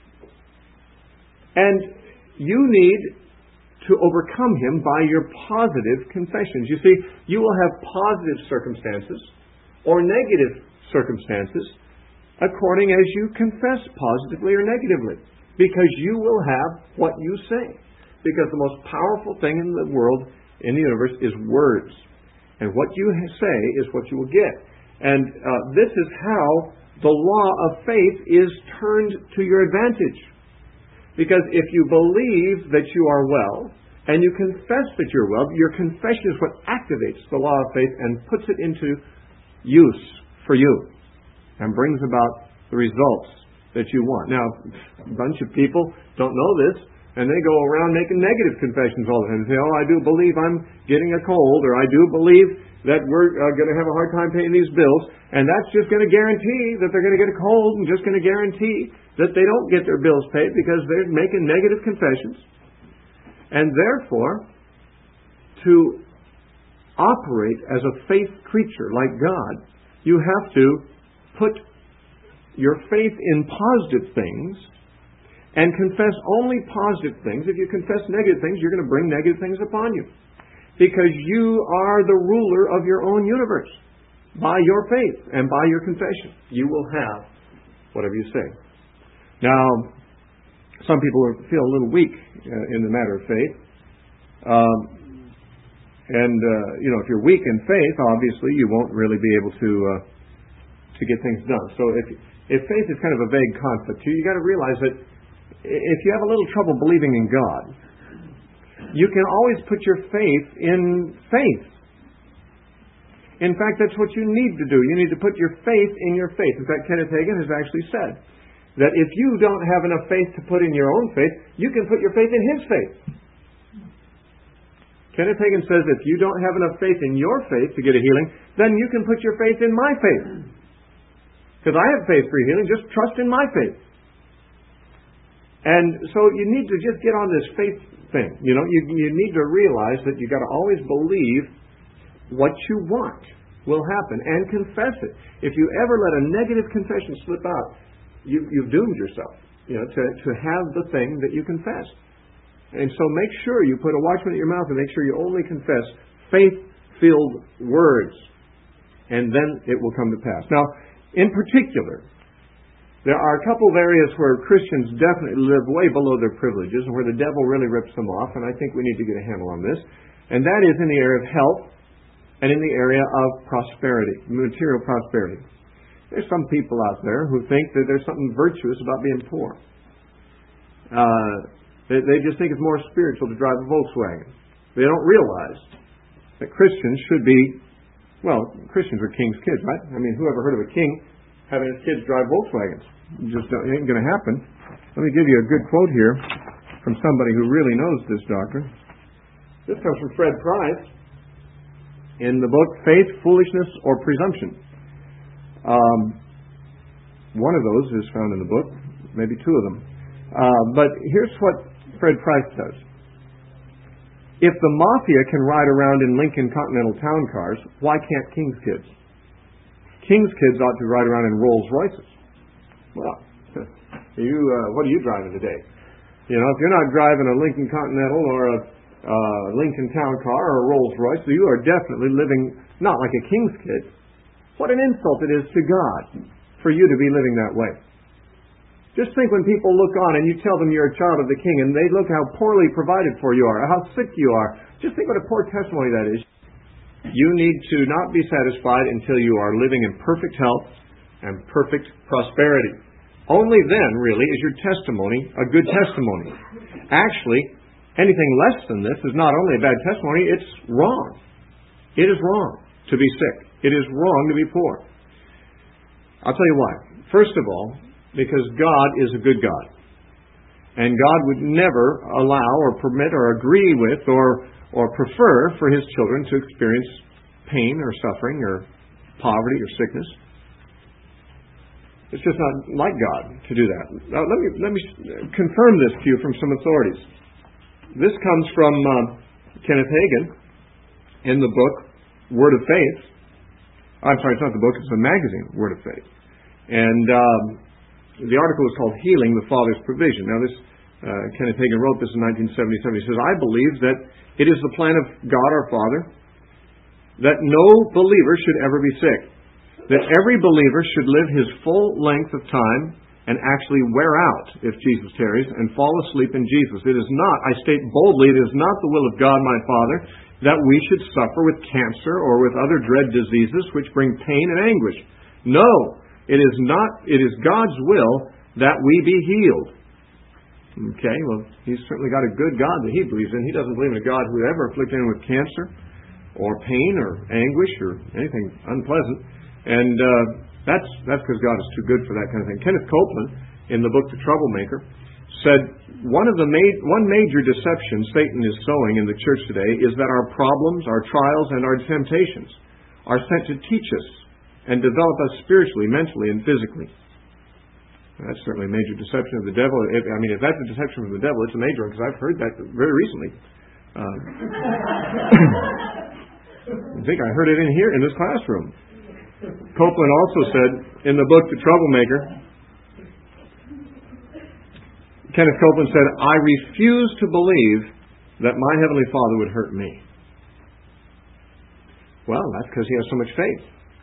And you need to overcome him by your positive confessions. You see, you will have positive circumstances or negative circumstances according as you confess positively or negatively, because you will have what you say. Because the most powerful thing in the world, in the universe, is words. And what you say is what you will get. And this is how the law of faith is turned to your advantage. Because if you believe that you are well, and you confess that you're well, your confession is what activates the law of faith and puts it into use for you, and brings about the results that you want. Now, a bunch of people don't know this, and they go around making negative confessions all the time. They say, I do believe I'm getting a cold, or I do believe that we're going to have a hard time paying these bills, and that's just going to guarantee that they're going to get a cold, and just going to guarantee that they don't get their bills paid because they're making negative confessions. And therefore, to operate as a faith creature like God, you have to put your faith in positive things and confess only positive things. If you confess negative things, you're going to bring negative things upon you. Because you are the ruler of your own universe. By your faith and by your confession, you will have whatever you say. Now, some people feel a little weak in the matter of faith. If you're weak in faith, obviously you won't really be able to get things done. So if faith is kind of a vague concept to you, got to realize that if you have a little trouble believing in God, you can always put your faith in faith. In fact, that's what you need to do. You need to put your faith in your faith. In fact, Kenneth Hagin has actually said that if you don't have enough faith to put in your own faith, you can put your faith in his faith. Kenneth Hagin says if you don't have enough faith in your faith to get a healing, then you can put your faith in my faith. Because I have faith for healing, just trust in my faith. And so you need to just get on this faith thing. You need to realize that you've got to always believe what you want will happen and confess it. If you ever let a negative confession slip out, you've doomed yourself, to have the thing that you confess. And so make sure you put a watchman at your mouth and make sure you only confess faith-filled words, and then it will come to pass. Now, in particular, there are a couple of areas where Christians definitely live way below their privileges and where the devil really rips them off, and I think we need to get a handle on this. And that is in the area of health and in the area of prosperity, material prosperity. There's some people out there who think that there's something virtuous about being poor. They just think it's more spiritual to drive a Volkswagen. They don't realize that Christians should be, Christians are king's kids, right? I mean, who ever heard of a king having his kids drive Volkswagens? It ain't going to happen. Let me give you a good quote here from somebody who really knows this doctrine. This comes from Fred Price in the book Faith, Foolishness, or Presumption. One of those is found in the book, maybe two of them. But here's what Fred Price says. If the mafia can ride around in Lincoln Continental town cars, why can't King's kids? King's kids ought to ride around in Rolls Royces. Well, what are you driving today? You know, if you're not driving a Lincoln Continental or a Lincoln Town Car or a Rolls Royce, you are definitely living not like a King's kid. What an insult it is to God for you to be living that way. Just think when people look on and you tell them you're a child of the King and they look how poorly provided for you are, or how sick you are. Just think what a poor testimony that is. You need to not be satisfied until you are living in perfect health and perfect prosperity. Only then, really, is your testimony a good testimony. Actually, anything less than this is not only a bad testimony, it's wrong. It is wrong to be sick. It is wrong to be poor. I'll tell you why. First of all, because God is a good God. And God would never allow or permit or agree with or prefer for His children to experience pain or suffering or poverty or sickness. It's just not like God to do that. Now, let me confirm this to you from some authorities. This comes from Kenneth Hagin in the book Word of Faith. I'm sorry, it's not the book, it's the magazine Word of Faith. And the article is called Healing the Father's Provision. Now, this Kenneth Hagin wrote this in 1977. He says, I believe that it is the plan of God our Father that no believer should ever be sick. That every believer should live his full length of time and actually wear out, if Jesus tarries, and fall asleep in Jesus. It is not, I state boldly, it is not the will of God my Father that we should suffer with cancer or with other dread diseases which bring pain and anguish. No! It is not. It is God's will that we be healed. Okay, well, He's certainly got a good God that He believes in. He doesn't believe in a God who would ever afflict anyone with cancer or pain or anguish or anything unpleasant. And that's because God is too good for that kind of thing. Kenneth Copeland, in the book The Troublemaker, said one major deception Satan is sowing in the church today is that our problems, our trials, and our temptations are sent to teach us and develop us spiritually, mentally, and physically. That's certainly a major deception of the devil. If that's a deception from the devil, it's a major one, because I've heard that very recently. I think I heard it in here, in this classroom. Copeland also said, in the book The Troublemaker, Kenneth Copeland said, I refuse to believe that my Heavenly Father would hurt me. Well, that's because he has so much faith.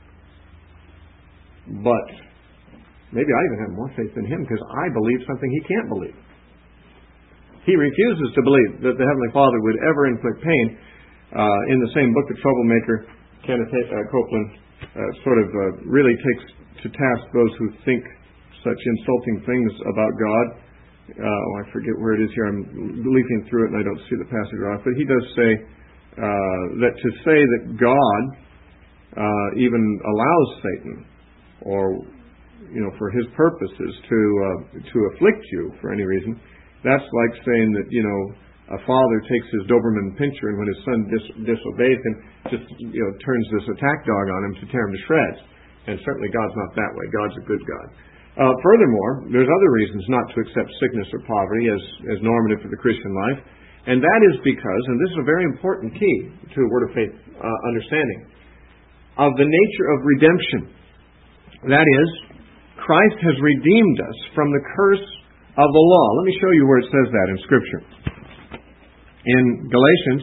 But maybe I even have more faith than him because I believe something he can't believe. He refuses to believe that the Heavenly Father would ever inflict pain. In the same book, The Troublemaker, Kenneth Copeland really takes to task those who think such insulting things about God. I forget where it is here. I'm leafing through it and I don't see the passage off. But he does say that to say that God even allows Satan or for his purposes to afflict you for any reason, that's like saying that a father takes his Doberman Pinscher and when his son disobeys him, just turns this attack dog on him to tear him to shreds. And certainly God's not that way. God's a good God. Furthermore, there's other reasons not to accept sickness or poverty as normative for the Christian life, and that is because, and this is a very important key to Word of Faith understanding, of the nature of redemption. That is, Christ has redeemed us from the curse of the law. Let me show you where it says that in Scripture. In Galatians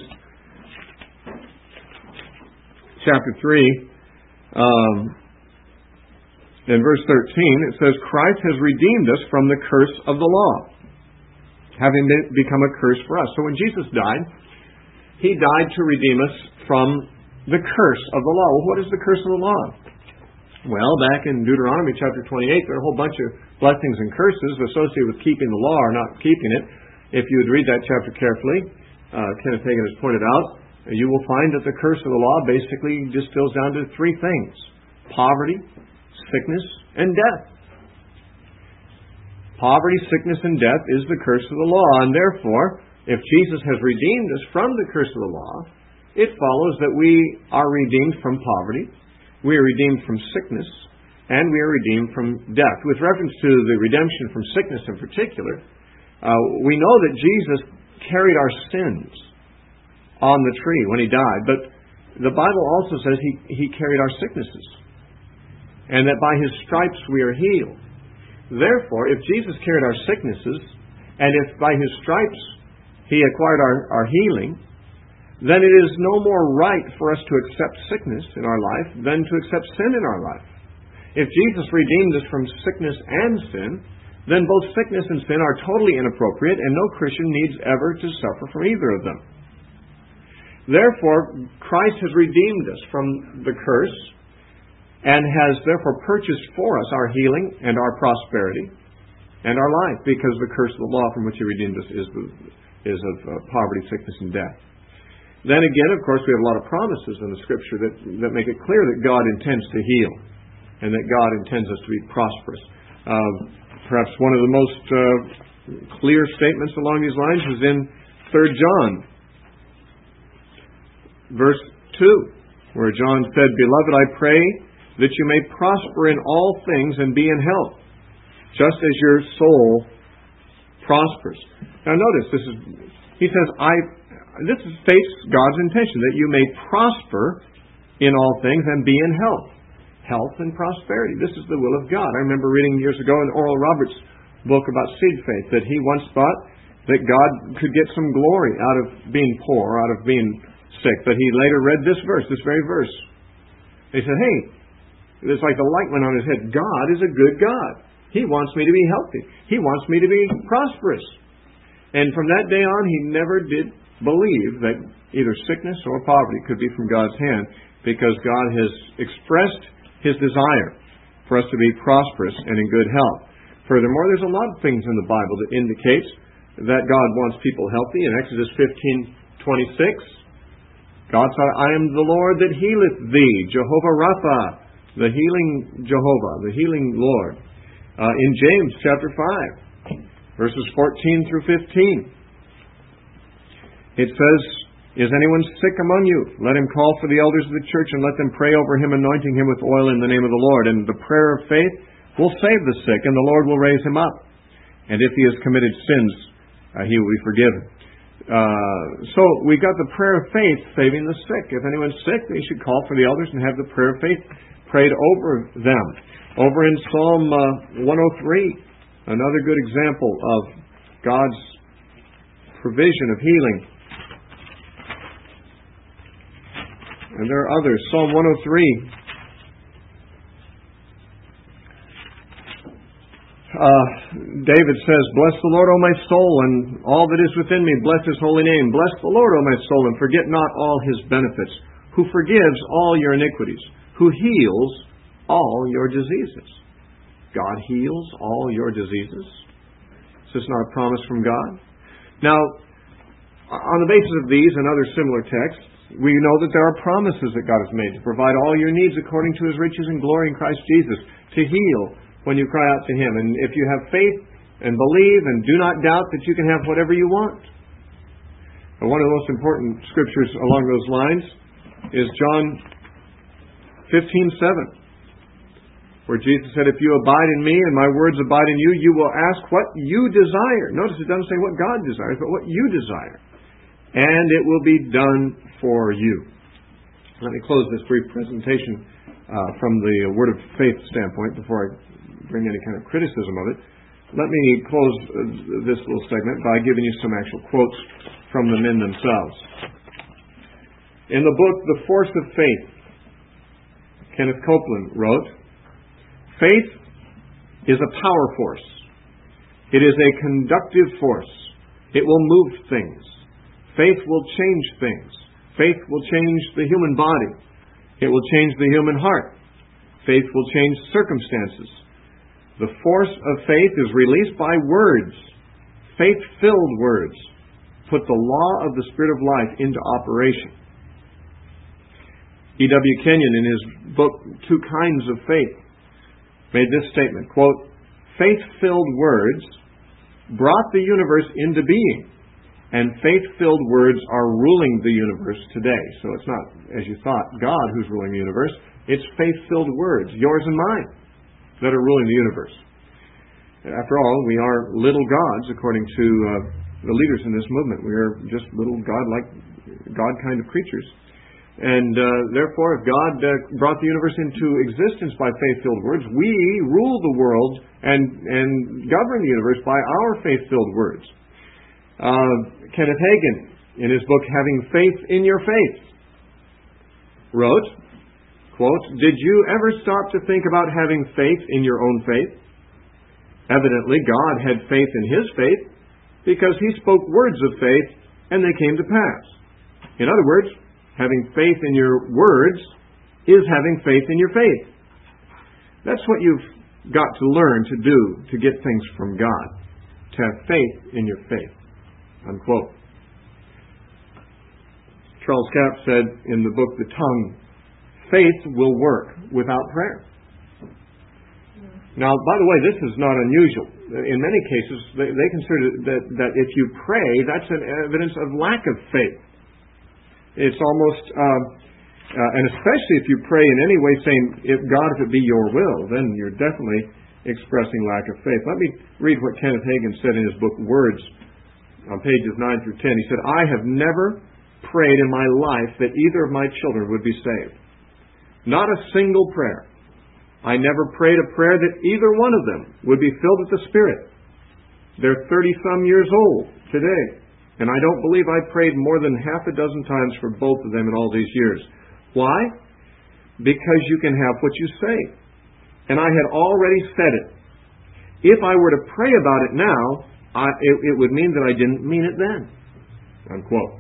chapter 3, in verse 13, it says, Christ has redeemed us from the curse of the law, having become a curse for us. So when Jesus died, He died to redeem us from the curse of the law. Well, what is the curse of the law? Well, back in Deuteronomy chapter 28, there are a whole bunch of blessings and curses associated with keeping the law or not keeping it. If you would read that chapter carefully, Kenneth Hagin has pointed out, you will find that the curse of the law basically distills down to three things: poverty, sickness, and death. Poverty, sickness, and death is the curse of the law, and therefore, if Jesus has redeemed us from the curse of the law, it follows that we are redeemed from poverty, we are redeemed from sickness, and we are redeemed from death. With reference to the redemption from sickness in particular, we know that Jesus carried our sins. on the tree when He died. But the Bible also says He carried our sicknesses, and that by His stripes we are healed. Therefore, if Jesus carried our sicknesses, and if by His stripes He acquired our healing, then it is no more right for us to accept sickness in our life than to accept sin in our life. If Jesus redeemed us from sickness and sin, then both sickness and sin are totally inappropriate, and no Christian needs ever to suffer from either of them. Therefore, Christ has redeemed us from the curse and has therefore purchased for us our healing and our prosperity and our life, because the curse of the law from which He redeemed us is of poverty, sickness, and death. Then again, of course, we have a lot of promises in the Scripture that make it clear that God intends to heal and that God intends us to be prosperous. Perhaps one of the most clear statements along these lines is in 3 John, verse 2, where John said, "Beloved, I pray that you may prosper in all things and be in health, just as your soul prospers." Now notice, he says, this is God's intention, that you may prosper in all things and be in health. Health and prosperity. This is the will of God. I remember reading years ago in Oral Roberts' book about seed faith that he once thought that God could get some glory out of being poor, out of being sick. But he later read this very verse. He said, hey, it's like the light went on his head. God is a good God. He wants me to be healthy. He wants me to be prosperous. And from that day on, he never did believe that either sickness or poverty could be from God's hand, because God has expressed His desire for us to be prosperous and in good health. Furthermore, there's a lot of things in the Bible that indicates that God wants people healthy. In Exodus 15:26, God said, "I am the Lord that healeth thee," Jehovah Rapha, the healing Jehovah, the healing Lord. In James chapter 5, verses 14 through 15, it says, "Is anyone sick among you? Let him call for the elders of the church and let them pray over him, anointing him with oil in the name of the Lord. And the prayer of faith will save the sick, and the Lord will raise him up. And if he has committed sins, he will be forgiven." So we got the prayer of faith saving the sick. If anyone's sick, they should call for the elders and have the prayer of faith prayed over them. Over in Psalm 103, another good example of God's provision of healing. And there are others. Psalm 103. David says, "Bless the Lord, O my soul, and all that is within me. Bless His holy name. Bless the Lord, O my soul, and forget not all His benefits, who forgives all your iniquities, who heals all your diseases." God heals all your diseases. Is this not a promise from God? Now, on the basis of these and other similar texts, we know that there are promises that God has made to provide all your needs according to His riches and glory in Christ Jesus, to heal when you cry out to Him. And if you have faith and believe and do not doubt, that you can have whatever you want. But one of the most important scriptures along those lines is John 15:7, where Jesus said, "If you abide in me and my words abide in you, you will ask what you desire." Notice it doesn't say what God desires, but what you desire. And it will be done for you. Let me close this brief presentation from the Word of Faith standpoint before I bring any kind of criticism of it. Let me close this little segment by giving you some actual quotes from the men themselves. In the book, The Force of Faith, Kenneth Copeland wrote, "Faith is a power force. It is a conductive force. It will move things. Faith will change things. Faith will change the human body. It will change the human heart. Faith will change circumstances. The force of faith is released by words. Faith-filled words put the law of the Spirit of life into operation." E.W. Kenyon, in his book, Two Kinds of Faith, made this statement, quote, "Faith-filled words brought the universe into being, and faith-filled words are ruling the universe today." So it's not, as you thought, God who's ruling the universe. It's faith-filled words, yours and mine, that are ruling the universe. After all, we are little gods, according to the leaders in this movement. We are just little God-like God kind of creatures. And therefore, if God brought the universe into existence by faith-filled words, we rule the world and govern the universe by our faith-filled words. Kenneth Hagin, in his book, Having Faith in Your Faith, wrote, quote, "Did you ever stop to think about having faith in your own faith? Evidently, God had faith in His faith because He spoke words of faith and they came to pass. In other words, having faith in your words is having faith in your faith. That's what you've got to learn to do to get things from God, to have faith in your faith." Unquote. Charles Capps said in the book The Tongue, "Faith will work without prayer." Now, by the way, this is not unusual. In many cases, they consider that if you pray, that's an evidence of lack of faith. It's almost, and especially if you pray in any way saying, "If God, if it be your will," then you're definitely expressing lack of faith. Let me read what Kenneth Hagin said in his book, Words, on pages 9 through 10. He said, "I have never prayed in my life that either of my children would be saved. Not a single prayer. I never prayed a prayer that either one of them would be filled with the Spirit. They're 30-some years old today, and I don't believe I prayed more than half a dozen times for both of them in all these years. Why? Because you can have what you say. And I had already said it. If I were to pray about it now, it would mean that I didn't mean it then." Unquote.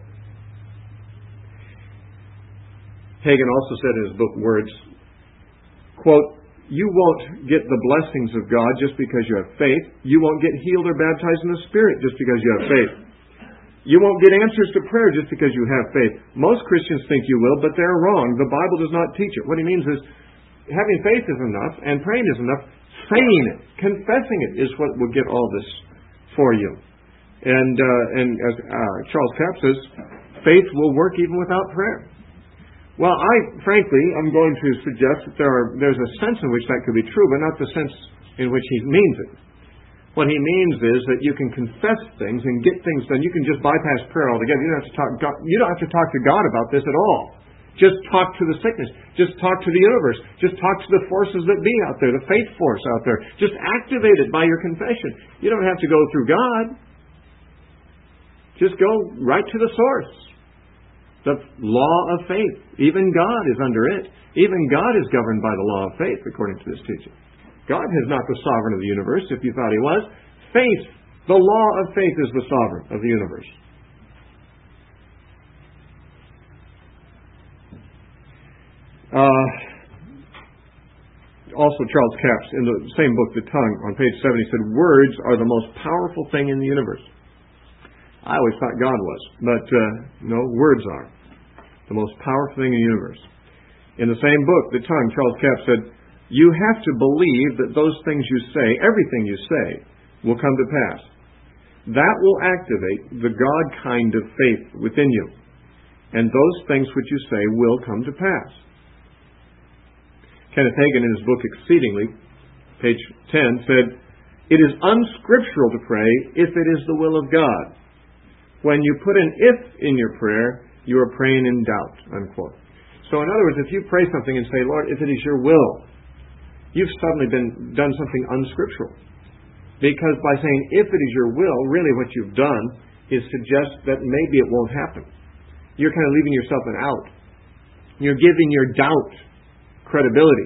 Hagin also said in his book, Words, quote, "You won't get the blessings of God just because you have faith. You won't get healed or baptized in the Spirit just because you have faith. You won't get answers to prayer just because you have faith. Most Christians think you will, but they're wrong. The Bible does not teach it." What he means is having faith is enough, and praying is enough. Saying it, confessing it, is what will get all this for you. And as Charles Capps says, faith will work even without prayer. Well, I'm going to suggest that there's a sense in which that could be true, but not the sense in which he means it. What he means is that you can confess things and get things done. You can just bypass prayer altogether. You don't have to talk to God about this at all. Just talk to the sickness. Just talk to the universe. Just talk to the forces that be out there, the faith force out there. Just activate it by your confession. You don't have to go through God. Just go right to the source. The law of faith. Even God is under it. Even God is governed by the law of faith, according to this teaching. God is not the sovereign of the universe, if you thought He was. Faith, the law of faith, is the sovereign of the universe. Also, Charles Capps, in the same book, The Tongue, on page 70, said, "Words are the most powerful thing in the universe." I always thought God was, but no, words are the most powerful thing in the universe. In the same book, The Tongue, Charles Capps said, "You have to believe that those things you say, everything you say, will come to pass. That will activate the God kind of faith within you, and those things which you say will come to pass." Kenneth Hagin, in his book Exceedingly, page 10, said, "It is unscriptural to pray if it is the will of God. When you put an if in your prayer, you are praying in doubt." Unquote. So in other words, if you pray something and say, "Lord, if it is your will," you've suddenly done something unscriptural. Because by saying, "if it is your will," really what you've done is suggest that maybe it won't happen. You're kind of leaving yourself an out. You're giving your doubt credibility.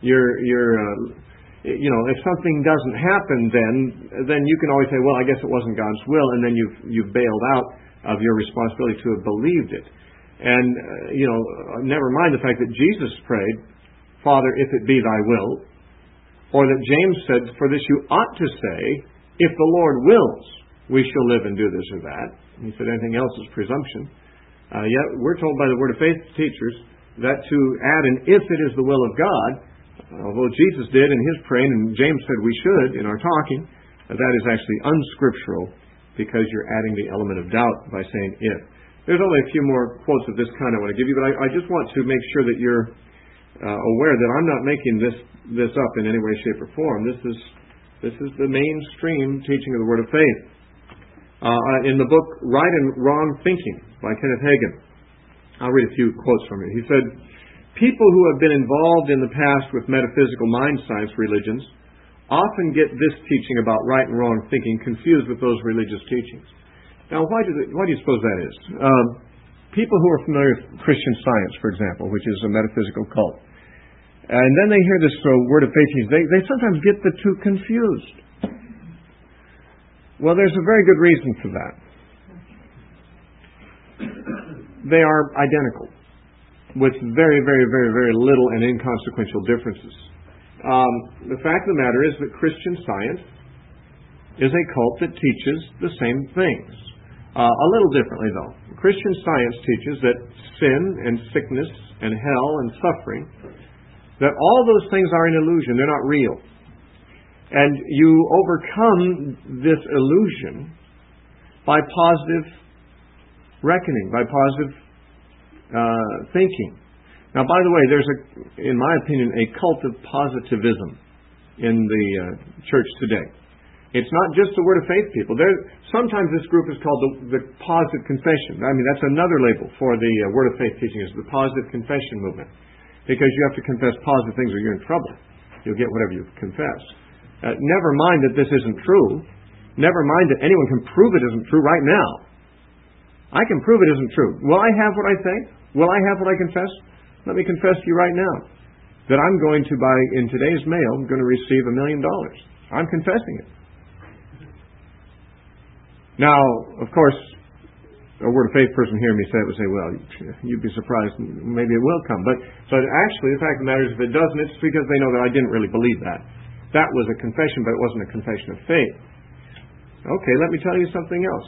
If something doesn't happen, then you can always say, "Well, I guess it wasn't God's will," and then you've bailed out of your responsibility to have believed it. And never mind the fact that Jesus prayed, "Father, if it be Thy will," or that James said, "For this you ought to say, if the Lord wills, we shall live and do this or that." And he said, "Anything else is presumption." Yet we're told by the Word of Faith teachers that to add an "if it is the will of God," although Jesus did in His praying, and James said we should in our talking, that is actually unscriptural because you're adding the element of doubt by saying "if." There's only a few more quotes of this kind I want to give you, but I just want to make sure that you're aware that I'm not making this up in any way, shape, or form. This is the mainstream teaching of the Word of Faith. In the book Right and Wrong Thinking by Kenneth Hagin, I'll read a few quotes from it. He said, "People who have been involved in the past with metaphysical mind science religions often get this teaching about right and wrong thinking confused with those religious teachings." Now, why do you suppose that is? People who are familiar with Christian Science, for example, which is a metaphysical cult, and then they hear this word of faith teaching, they sometimes get the two confused. Well, there's a very good reason for that. They are identical, with very, very, very, very little and inconsequential differences. The fact of the matter is that Christian Science is a cult that teaches the same things. A little differently, though. Christian Science teaches that sin and sickness and hell and suffering, that all those things are an illusion. They're not real. And you overcome this illusion by positive reckoning, by positive thinking. Now, by the way, there's, in my opinion, a cult of positivism in the church today. It's not just the Word of Faith people. Sometimes this group is called the Positive Confession. I mean, that's another label for the Word of Faith teaching, is the Positive Confession movement. Because you have to confess positive things or you're in trouble. You'll get whatever you confess. Never mind that this isn't true. Never mind that anyone can prove it isn't true right now. I can prove it isn't true. Will I have what I say? Will I have what I confess? Let me confess to you right now that I'm going to, in today's mail, I'm going to receive $1 million. I'm confessing it. Now, of course, a Word of Faith person hearing me say it would say, well, you'd be surprised, maybe it will come. But actually, the fact of the matter is, if it doesn't, it's because they know that I didn't really believe that. That was a confession, but it wasn't a confession of faith. Okay, let me tell you something else.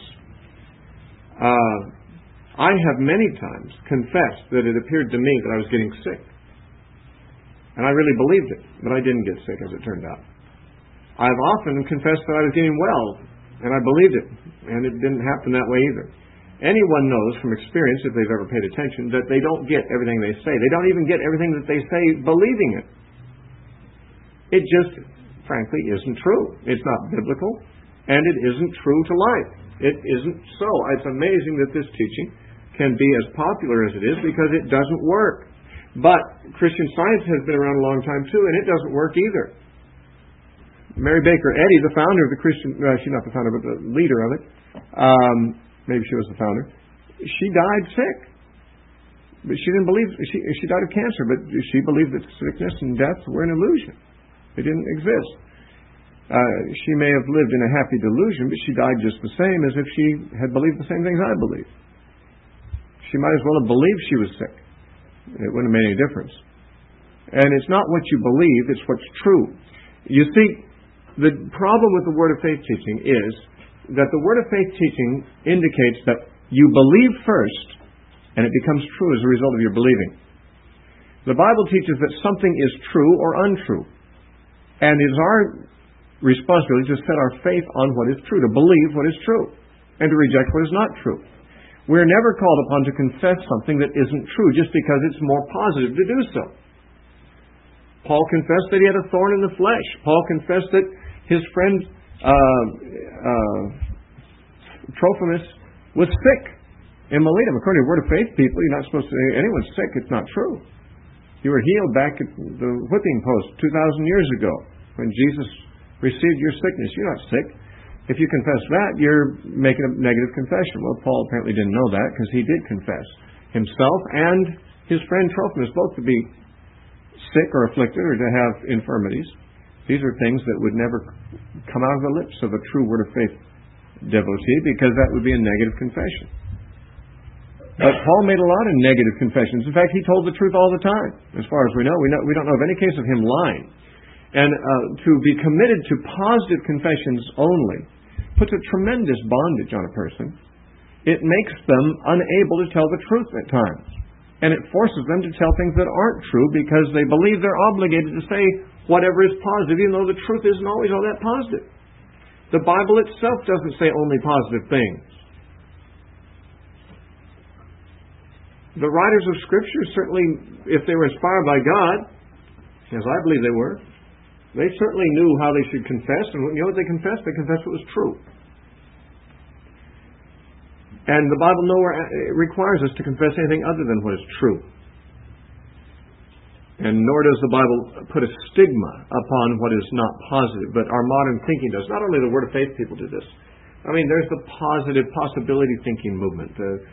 I have many times confessed that it appeared to me that I was getting sick. And I really believed it, but I didn't get sick, as it turned out. I've often confessed that I was getting well, and I believed it, and it didn't happen that way either. Anyone knows from experience, if they've ever paid attention, that they don't get everything they say. They don't even get everything that they say believing it. It just, frankly, isn't true. It's not biblical, and it isn't true to life. It isn't so. It's amazing that this teaching can be as popular as it is because it doesn't work. But Christian Science has been around a long time too, and it doesn't work either. Mary Baker Eddy, the founder of the Christian, she's not the founder, but the leader of it, maybe she was the founder, she died sick. But she didn't believe, she died of cancer, but she believed that sickness and death were an illusion. They didn't exist. She may have lived in a happy delusion, but she died just the same as if she had believed the same things I believe. She might as well have believed she was sick. It wouldn't have made any difference. And it's not what you believe, it's what's true. You see, the problem with the Word of Faith teaching is that the Word of Faith teaching indicates that you believe first, and it becomes true as a result of your believing. The Bible teaches that something is true or untrue. And it is our responsibility to set our faith on what is true, to believe what is true, and to reject what is not true. We're never called upon to confess something that isn't true just because it's more positive to do so. Paul confessed that he had a thorn in the flesh. Paul confessed that his friend Trophimus was sick in Miletum. According to Word of Faith people, you're not supposed to say anyone's sick. It's not true. You were healed back at the whipping post 2,000 years ago when Jesus received your sickness. You're not sick. If you confess that, you're making a negative confession. Well, Paul apparently didn't know that because he did confess himself and his friend Trophimus both to be sick or afflicted or to have infirmities. These are things that would never come out of the lips of a true Word of Faith devotee because that would be a negative confession. But Paul made a lot of negative confessions. In fact, he told the truth all the time. As far as we know, we don't know of any case of him lying. And to be committed to positive confessions only puts a tremendous bondage on a person. It makes them unable to tell the truth at times. And it forces them to tell things that aren't true because they believe they're obligated to say whatever is positive, even though the truth isn't always all that positive. The Bible itself doesn't say only positive things. The writers of Scripture certainly, if they were inspired by God, as I believe they were, they certainly knew how they should confess, and you know what they confessed? They confessed what was true. And the Bible nowhere requires us to confess anything other than what is true. And nor does the Bible put a stigma upon what is not positive, but our modern thinking does. Not only the Word of Faith people do this. I mean, there's the positive possibility thinking movement,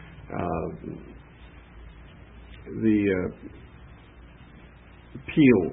Peel,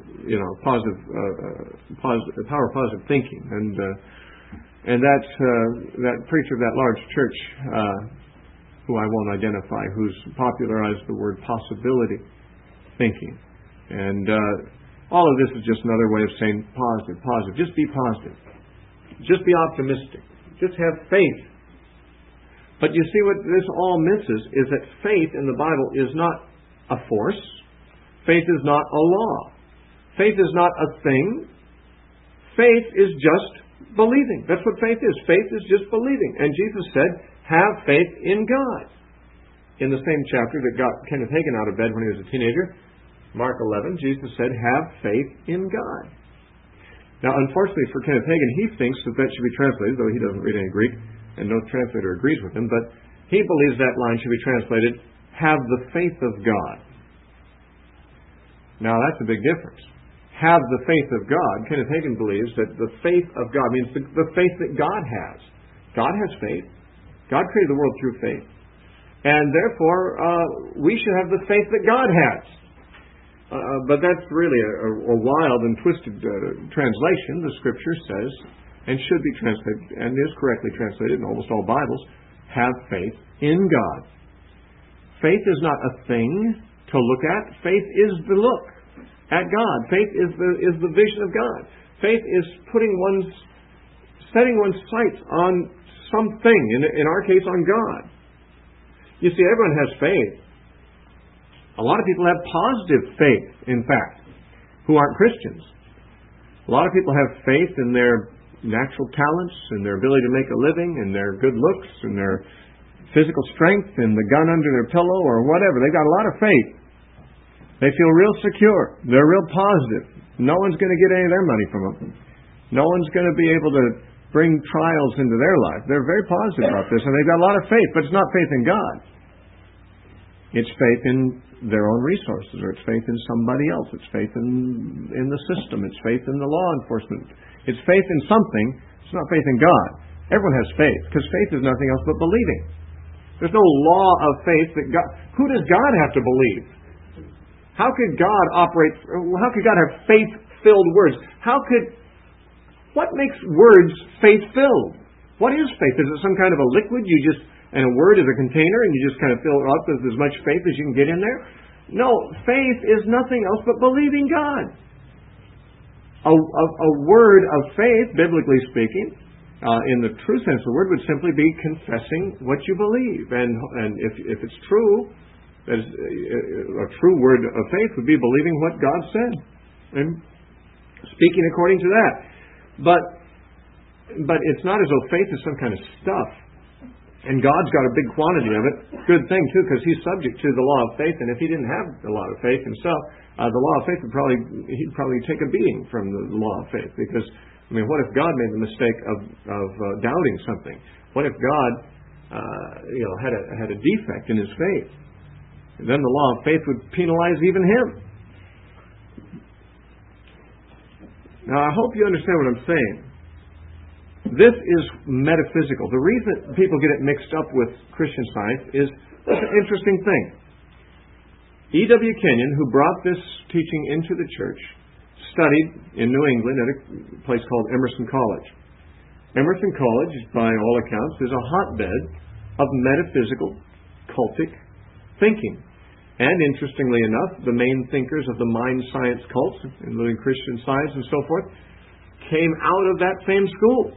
the power of positive thinking, and that preacher of that large church, who I won't identify, who's popularized the word possibility thinking. And all of this is just another way of saying positive. Just be positive. Just be optimistic. Just have faith. But you see what this all misses is that faith in the Bible is not a force. Faith is not a law. Faith is not a thing. Faith is just believing. That's what faith is. Faith is just believing. And Jesus said, have faith in God. In the same chapter that got Kenneth Hagin out of bed when he was a teenager, Mark 11, Jesus said, have faith in God. Now, unfortunately for Kenneth Hagin, he thinks that should be translated, though he doesn't read any Greek, and no translator agrees with him, but he believes that line should be translated, have the faith of God. Now, that's a big difference. Have the faith of God. Kenneth Hagin believes that the faith of God means the faith that God has. God has faith. God created the world through faith. And therefore, we should have the faith that God has. But that's really a wild and twisted translation. The Scripture says, and should be translated, and is correctly translated in almost all Bibles, have faith in God. Faith is not a thing to look at. Faith is the look at God. Faith is the vision of God. Faith is setting one's sights on something, in our case on God. You see, everyone has faith. A lot of people have positive faith, in fact, who aren't Christians. A lot of people have faith in their natural talents, in their ability to make a living, in their good looks, in their physical strength, in the gun under their pillow, or whatever. They've got a lot of faith. They feel real secure. They're real positive. No one's going to get any of their money from them. No one's going to be able to bring trials into their life. They're very positive about this, and they've got a lot of faith, but it's not faith in God. It's faith in their own resources, or it's faith in somebody else. It's faith in the system. It's faith in the law enforcement. It's faith in something. It's not faith in God. Everyone has faith, because faith is nothing else but believing. There's no law of faith that God... Who does God have to believe? How could God operate... How could God have faith-filled words? What makes words faith-filled? What is faith? Is it some kind of a liquid and a word is a container, and you just kind of fill it up with as much faith as you can get in there? No, faith is nothing else but believing God. A word of faith, biblically speaking, in the true sense of the word, would simply be confessing what you believe. And if it's true, a true word of faith would be believing what God said and speaking according to that. But it's not as though faith is some kind of stuff. And God's got a big quantity of it. Good thing, too, because He's subject to the law of faith. And if He didn't have a lot of faith Himself, the law of faith He'd probably take a beating from the law of faith. Because, what if God made the mistake of doubting something? What if God, had a defect in His faith? And then the law of faith would penalize even Him. Now, I hope you understand what I'm saying. This is metaphysical. The reason people get it mixed up with Christian Science is an interesting thing. E.W. Kenyon, who brought this teaching into the church, studied in New England at a place called Emerson College. Emerson College, by all accounts, is a hotbed of metaphysical, cultic thinking. And interestingly enough, the main thinkers of the mind science cults, including Christian Science and so forth, came out of that same school.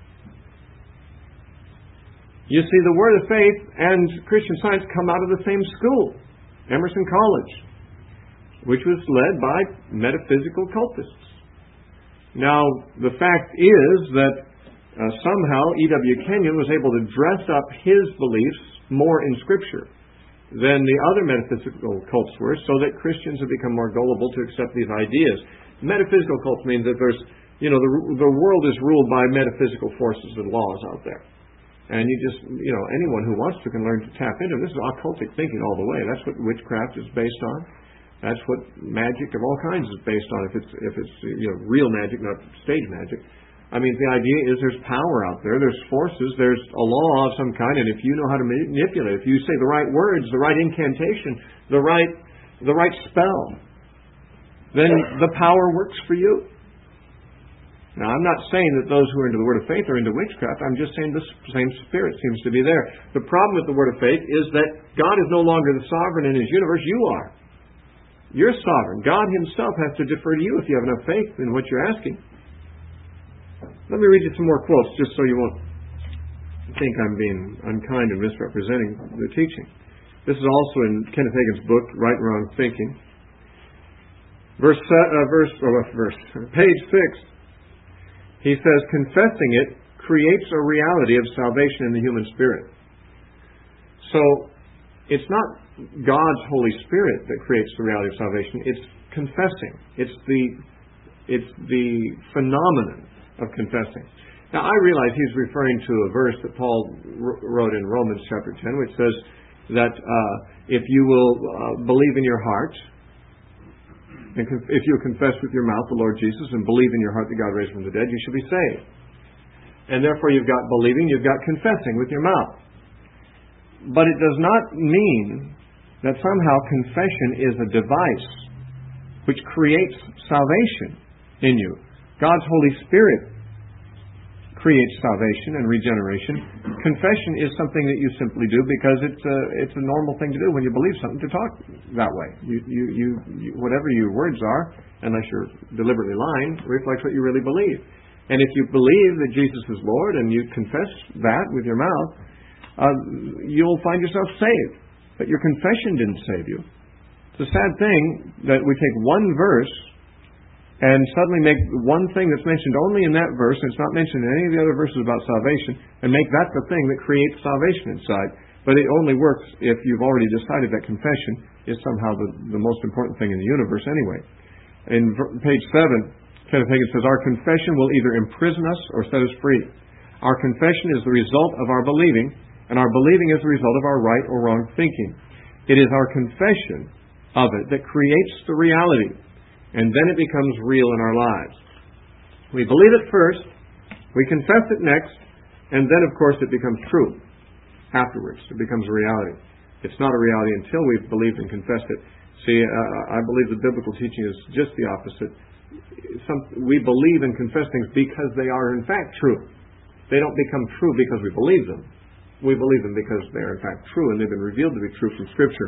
You see, the Word of Faith and Christian Science come out of the same school, Emerson College, which was led by metaphysical cultists. Now, the fact is that somehow E.W. Kenyon was able to dress up his beliefs more in Scripture than the other metaphysical cults were, so that Christians have become more gullible to accept these ideas. Metaphysical cults mean that there's, the world is ruled by metaphysical forces and laws out there. And you just, anyone who wants to can learn to tap into it. This is occultic thinking all the way. That's what witchcraft is based on. That's what magic of all kinds is based on. If it's real magic, not stage magic. I mean, the idea is there's power out there. There's forces. There's a law of some kind. And if you know how to manipulate, if you say the right words, the right incantation, the right spell, then the power works for you. Now, I'm not saying that those who are into the Word of Faith are into witchcraft. I'm just saying the same spirit seems to be there. The problem with the Word of Faith is that God is no longer the sovereign in His universe. You are. You're sovereign. God Himself has to defer to you if you have enough faith in what you're asking. Let me read you some more quotes just so you won't think I'm being unkind and misrepresenting the teaching. This is also in Kenneth Hagin's book, Right and Wrong Thinking. Page 6. He says, confessing it creates a reality of salvation in the human spirit. So, it's not God's Holy Spirit that creates the reality of salvation. It's confessing. It's the phenomenon of confessing. Now, I realize he's referring to a verse that Paul wrote in Romans chapter 10, which says that if you will believe in your heart, and if you confess with your mouth the Lord Jesus and believe in your heart that God raised him from the dead, you should be saved. And therefore you've got believing, you've got confessing with your mouth. But it does not mean that somehow confession is a device which creates salvation in you. God's Holy Spirit creates salvation and regeneration. Confession is something that you simply do because it's a normal thing to do when you believe something, to talk that way. You whatever your words are, unless you're deliberately lying, reflects what you really believe. And if you believe that Jesus is Lord and you confess that with your mouth, you'll find yourself saved. But your confession didn't save you. It's a sad thing that we take one verse and suddenly make one thing that's mentioned only in that verse, and it's not mentioned in any of the other verses about salvation, and make that the thing that creates salvation inside. But it only works if you've already decided that confession is somehow the most important thing in the universe anyway. In page 7, Kenneth Hagin says, our confession will either imprison us or set us free. Our confession is the result of our believing, and our believing is the result of our right or wrong thinking. It is our confession of it that creates the reality. And then it becomes real in our lives. We believe it first, we confess it next, and then, of course, it becomes true afterwards. It becomes a reality. It's not a reality until we've believed and confessed it. See, I believe the biblical teaching is just the opposite. We believe and confess things because they are, in fact, true. They don't become true because we believe them. We believe them because they are, in fact, true, and they've been revealed to be true from Scripture.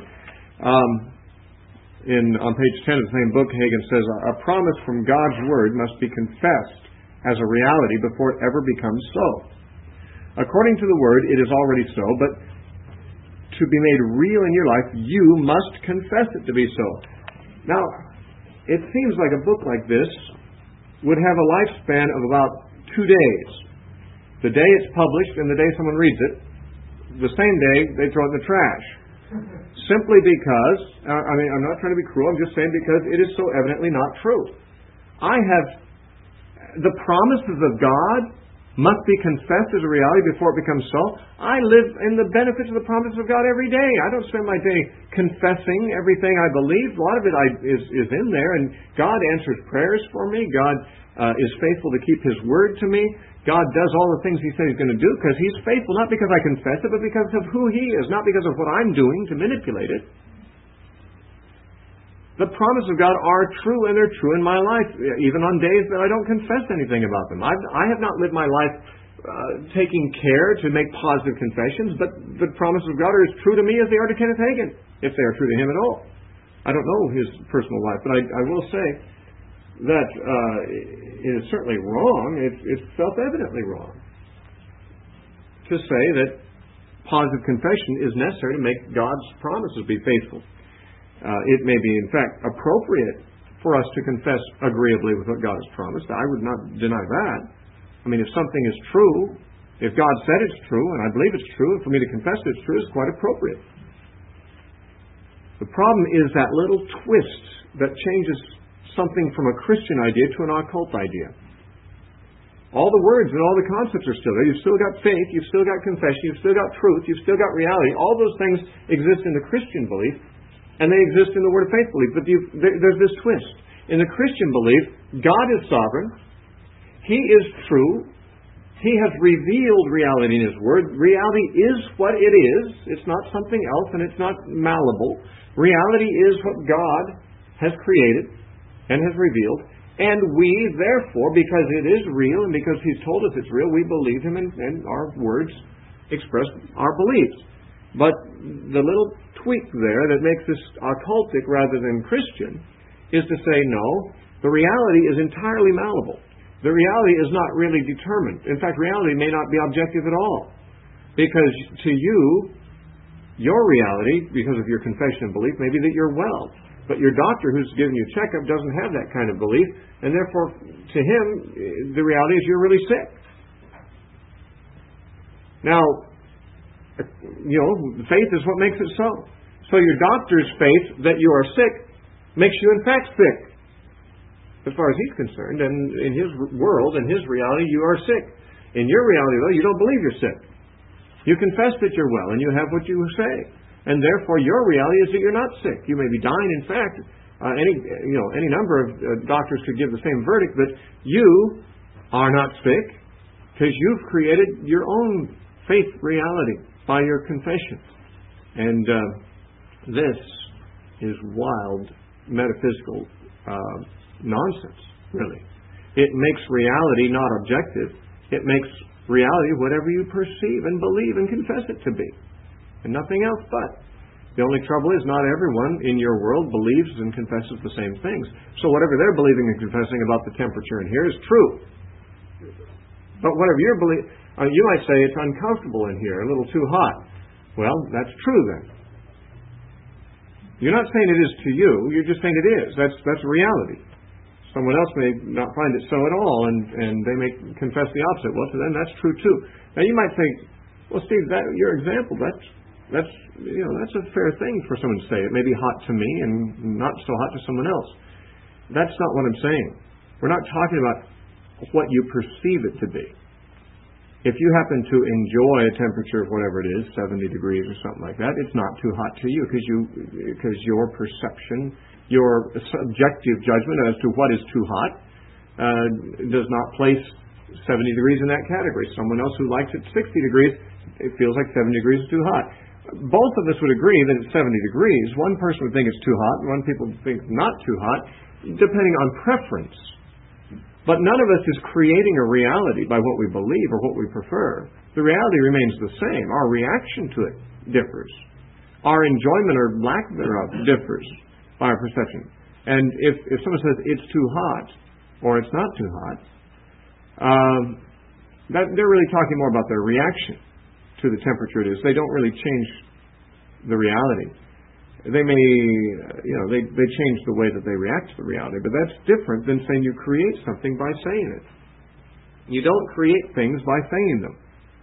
On page 10 of the same book, Hagin says, a promise from God's Word must be confessed as a reality before it ever becomes so. According to the Word, it is already so, but to be made real in your life, you must confess it to be so. Now, it seems like a book like this would have a lifespan of about 2 days. The day it's published and the day someone reads it, the same day they throw it in the trash. Simply because, I'm not trying to be cruel, I'm just saying because it is so evidently not true. The promises of God must be confessed as a reality before it becomes so. I live in the benefits of the promises of God every day. I don't spend my day confessing everything I believe. A lot of it is in there, and God answers prayers for me. God is faithful to keep His word to me. God does all the things He said He's going to do because He's faithful, not because I confess it, but because of who He is, not because of what I'm doing to manipulate it. The promises of God are true, and they're true in my life, even on days that I don't confess anything about them. I have not lived my life taking care to make positive confessions, but the promises of God are as true to me as they are to Kenneth Hagin, if they are true to him at all. I don't know his personal life, but I will say that it is certainly wrong. It's self-evidently wrong to say that positive confession is necessary to make God's promises be faithful. It may be, in fact, appropriate for us to confess agreeably with what God has promised. I would not deny that. I mean, if something is true, if God said it's true, and I believe it's true, and for me to confess it's true is quite appropriate. The problem is that little twist that changes something from a Christian idea to an occult idea. All the words and all the concepts are still there. You've still got faith, you've still got confession, you've still got truth, you've still got reality. All those things exist in the Christian belief, and they exist in the Word of Faith belief. But there's this twist. In the Christian belief, God is sovereign. He is true. He has revealed reality in His Word. Reality is what it is. It's not something else, and it's not malleable. Reality is what God has created and has revealed. And we, therefore, because it is real and because He's told us it's real, we believe Him, and our words express our beliefs. But the little tweak there that makes this occultic rather than Christian is to say, no, the reality is entirely malleable. The reality is not really determined. In fact, reality may not be objective at all. Because to you, your reality, because of your confession and belief, may be that you're well. But your doctor who's giving you a checkup doesn't have that kind of belief, and therefore, to him, the reality is you're really sick. Now, faith is what makes it so. So your doctor's faith that you are sick makes you in fact sick, as far as he's concerned. And in his world, in his reality, you are sick. In your reality, though, you don't believe you're sick. You confess that you're well, and you have what you say. And therefore, your reality is that you're not sick. You may be dying. In fact, any number of doctors could give the same verdict, but you are not sick because you've created your own faith reality by your confession. And this is wild metaphysical nonsense, really. It makes reality not objective. It makes reality whatever you perceive and believe and confess it to be. And nothing else but. The only trouble is not everyone in your world believes and confesses the same things. So whatever they're believing and confessing about the temperature in here is true. But whatever you're believing, you might say it's uncomfortable in here, a little too hot. Well, that's true then. You're not saying it is to you, you're just saying it is. That's reality. Someone else may not find it so at all, and they may confess the opposite. Well, so then that's true too. Now you might think, well, Steve, your example, that's a fair thing for someone to say. It may be hot to me and not so hot to someone else. That's not what I'm saying. We're not talking about what you perceive it to be. If you happen to enjoy a temperature of whatever it is, 70 degrees or something like that, it's not too hot to you because your perception, your subjective judgment as to what is too hot does not place 70 degrees in that category. Someone else who likes it 60 degrees, it feels like 70 degrees is too hot. Both of us would agree that it's 70 degrees. One person would think it's too hot, and one people would think not too hot, depending on preference. But none of us is creating a reality by what we believe or what we prefer. The reality remains the same. Our reaction to it differs. Our enjoyment or lack thereof differs by our perception. And if someone says it's too hot or it's not too hot, they're really talking more about their reaction to the temperature it is. They don't really change the reality. They may, they change the way that they react to the reality, but that's different than saying you create something by saying it. You don't create things by saying them.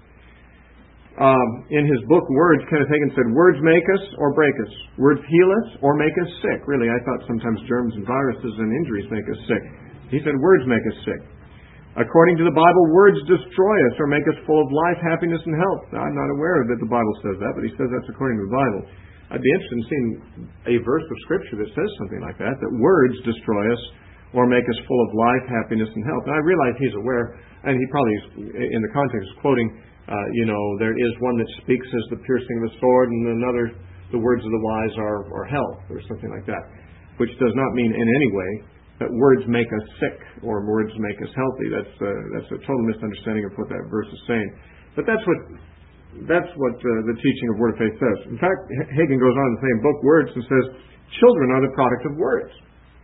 In his book, Words, Kenneth Hagin said, words make us or break us. Words heal us or make us sick. Really, I thought sometimes germs and viruses and injuries make us sick. He said, words make us sick. According to the Bible, words destroy us or make us full of life, happiness, and health. Now, I'm not aware that the Bible says that, but he says that's according to the Bible. I'd be interested in seeing a verse of Scripture that says something like that words destroy us or make us full of life, happiness, and health. And I realize he's aware, and he probably is, in the context, is quoting, there is one that speaks as the piercing of a sword, and another, the words of the wise are health, or something like that, which does not mean in any way that words make us sick or words make us healthy. That's a total misunderstanding of what that verse is saying. But that's what the teaching of Word of Faith says. In fact, Hagin goes on in the same book, Words, and says, children are the product of words.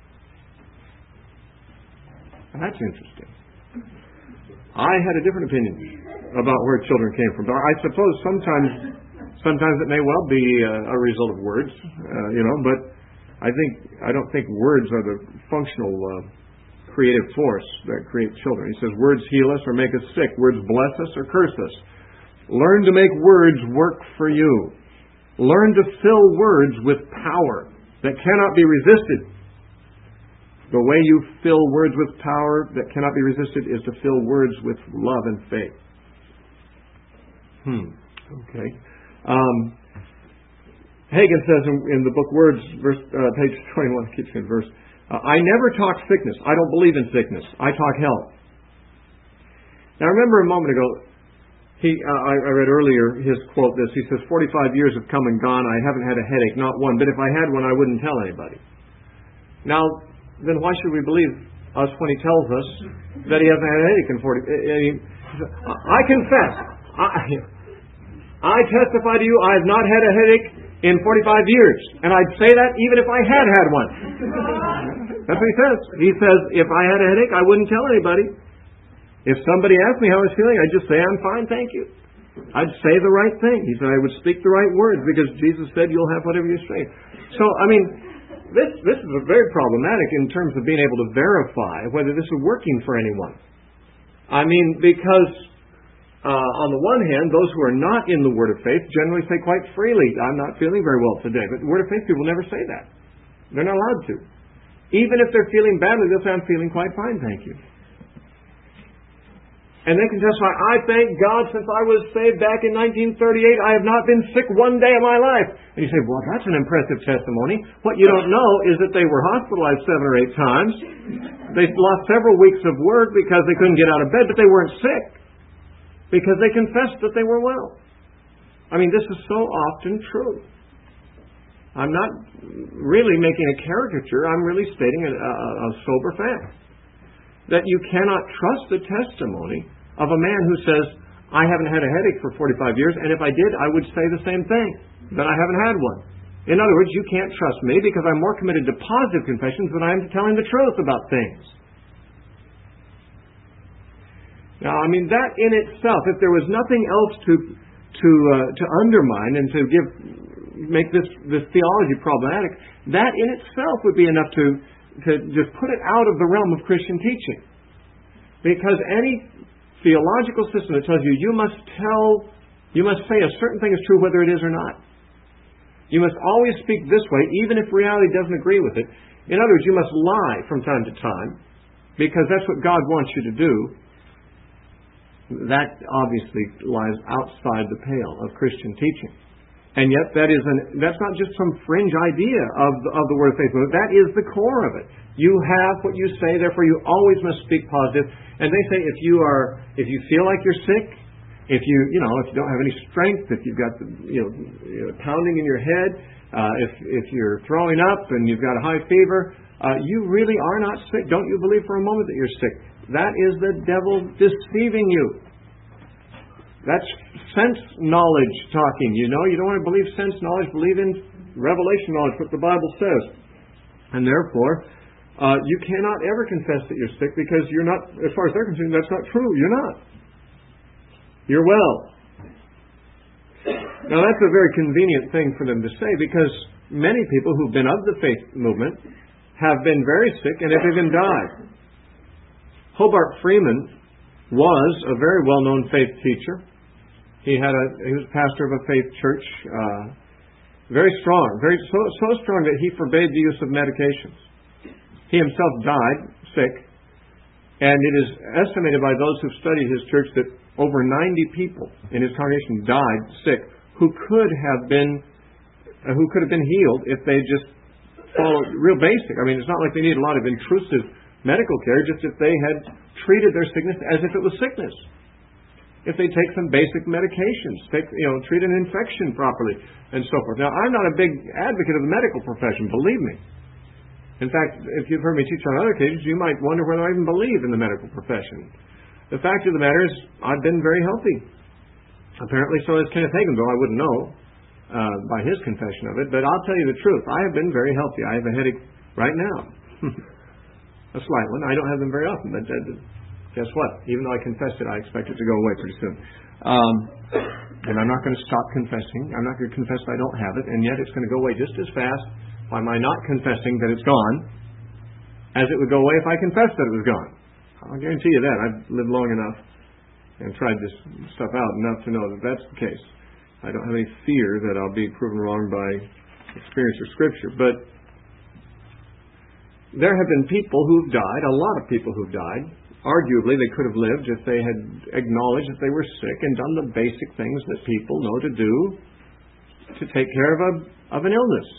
And that's interesting. I had a different opinion about where children came from. But I suppose sometimes it may well be a result of words, but I don't think words are the functional creative force that creates children. He says, words heal us or make us sick. Words bless us or curse us. Learn to make words work for you. Learn to fill words with power that cannot be resisted. The way you fill words with power that cannot be resisted is to fill words with love and faith. Okay. Hagen says in the book Words, page 21, keeps saying verse, I never talk sickness. I don't believe in sickness. I talk health. Now remember a moment ago, I read earlier his quote this. He says, 45 years have come and gone. I haven't had a headache, not one. But if I had one, I wouldn't tell anybody. Now, then why should we believe us when he tells us that he hasn't had a headache in 40? I confess. I testify to you, I have not had a headache in 45 years. And I'd say that even if I had had one. That's what he says. He says, if I had a headache, I wouldn't tell anybody. If somebody asked me how I was feeling, I'd just say, I'm fine, thank you. I'd say the right thing. He said, I would speak the right words because Jesus said, you'll have whatever you say. So, I mean, this is very problematic in terms of being able to verify whether this is working for anyone. I mean, because on the one hand, those who are not in the Word of Faith generally say quite freely, I'm not feeling very well today. But the Word of Faith people never say that. They're not allowed to. Even if they're feeling badly, they'll say, I'm feeling quite fine, thank you. And they can testify, I thank God since I was saved back in 1938, I have not been sick one day of my life. And you say, well, that's an impressive testimony. What you don't know is that they were hospitalized 7 or 8 times. They lost several weeks of work because they couldn't get out of bed, but they weren't sick because they confessed that they were well. I mean, this is so often true. I'm not really making a caricature. I'm really stating a sober fact. That you cannot trust the testimony of a man who says, I haven't had a headache for 45 years, and if I did, I would say the same thing, that I haven't had one. In other words, you can't trust me because I'm more committed to positive confessions than I am to telling the truth about things. Now, I mean, that in itself, if there was nothing else to undermine and to make this theology problematic, that in itself would be enough to just put it out of the realm of Christian teaching. Because any theological system that tells you you must say a certain thing is true whether it is or not. You must always speak this way, even if reality doesn't agree with it. In other words, you must lie from time to time, because that's what God wants you to do. That obviously lies outside the pale of Christian teaching. And yet that's not just some fringe idea of the Word of Faith movement. That is the core of it. You have what you say, therefore you always must speak positive. And they say if you feel like you're sick, if you don't have any strength, if you've got pounding in your head, if you're throwing up and you've got a high fever, you really are not sick. Don't you believe for a moment that you're sick. That is the devil deceiving you. That's sense knowledge talking. You don't want to believe sense knowledge. Believe in revelation knowledge, what the Bible says. And therefore, you cannot ever confess that you're sick because you're not, as far as they're concerned, that's not true. You're not. You're well. Now that's a very convenient thing for them to say because many people who've been of the faith movement have been very sick and have even died. Hobart Freeman was a very well-known faith teacher. He was a pastor of a faith church, very strong, so strong that he forbade the use of medications. He himself died sick, and it is estimated by those who've studied his church that over 90 people in his congregation died sick who could have been healed if they just followed real basic. I mean, it's not like they need a lot of intrusive medical care, just if they had treated their sickness as if it was sickness. If they take some basic medications, treat an infection properly, and so forth. Now, I'm not a big advocate of the medical profession, believe me. In fact, if you've heard me teach on other occasions, you might wonder whether I even believe in the medical profession. The fact of the matter is, I've been very healthy. Apparently so has Kenneth Hagin, though I wouldn't know by his confession of it. But I'll tell you the truth. I have been very healthy. I have a headache right now. A slight one. I don't have them very often, but guess what? Even though I confessed it, I expect it to go away pretty soon. And I'm not going to stop confessing. I'm not going to confess that I don't have it, and yet it's going to go away just as fast by my not confessing that it's gone as it would go away if I confessed that it was gone. I'll guarantee you that. I've lived long enough and tried this stuff out enough to know that that's the case. I don't have any fear that I'll be proven wrong by experience or Scripture. But there have been people who've died, a lot of people who've died. Arguably, they could have lived if they had acknowledged that they were sick and done the basic things that people know to do to take care of an illness.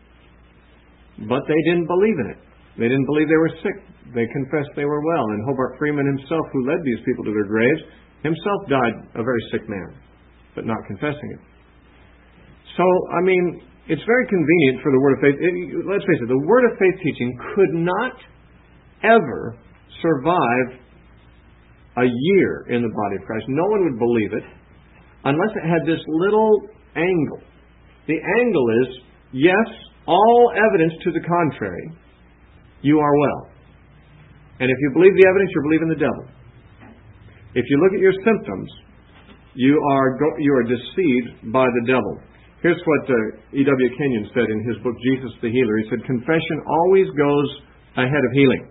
But they didn't believe in it. They didn't believe they were sick. They confessed they were well. And Hobart Freeman himself, who led these people to their graves, himself died a very sick man, but not confessing it. So, I mean, it's very convenient for the Word of Faith. Let's face it, the Word of Faith teaching could not ever survive a year in the body of Christ. No one would believe it unless it had this little angle. The angle is, yes, all evidence to the contrary, you are well. And if you believe the evidence, you're believing the devil. If you look at your symptoms, you are deceived by the devil. Here's what E.W. Kenyon said in his book, Jesus the Healer. He said, confession always goes ahead of healing.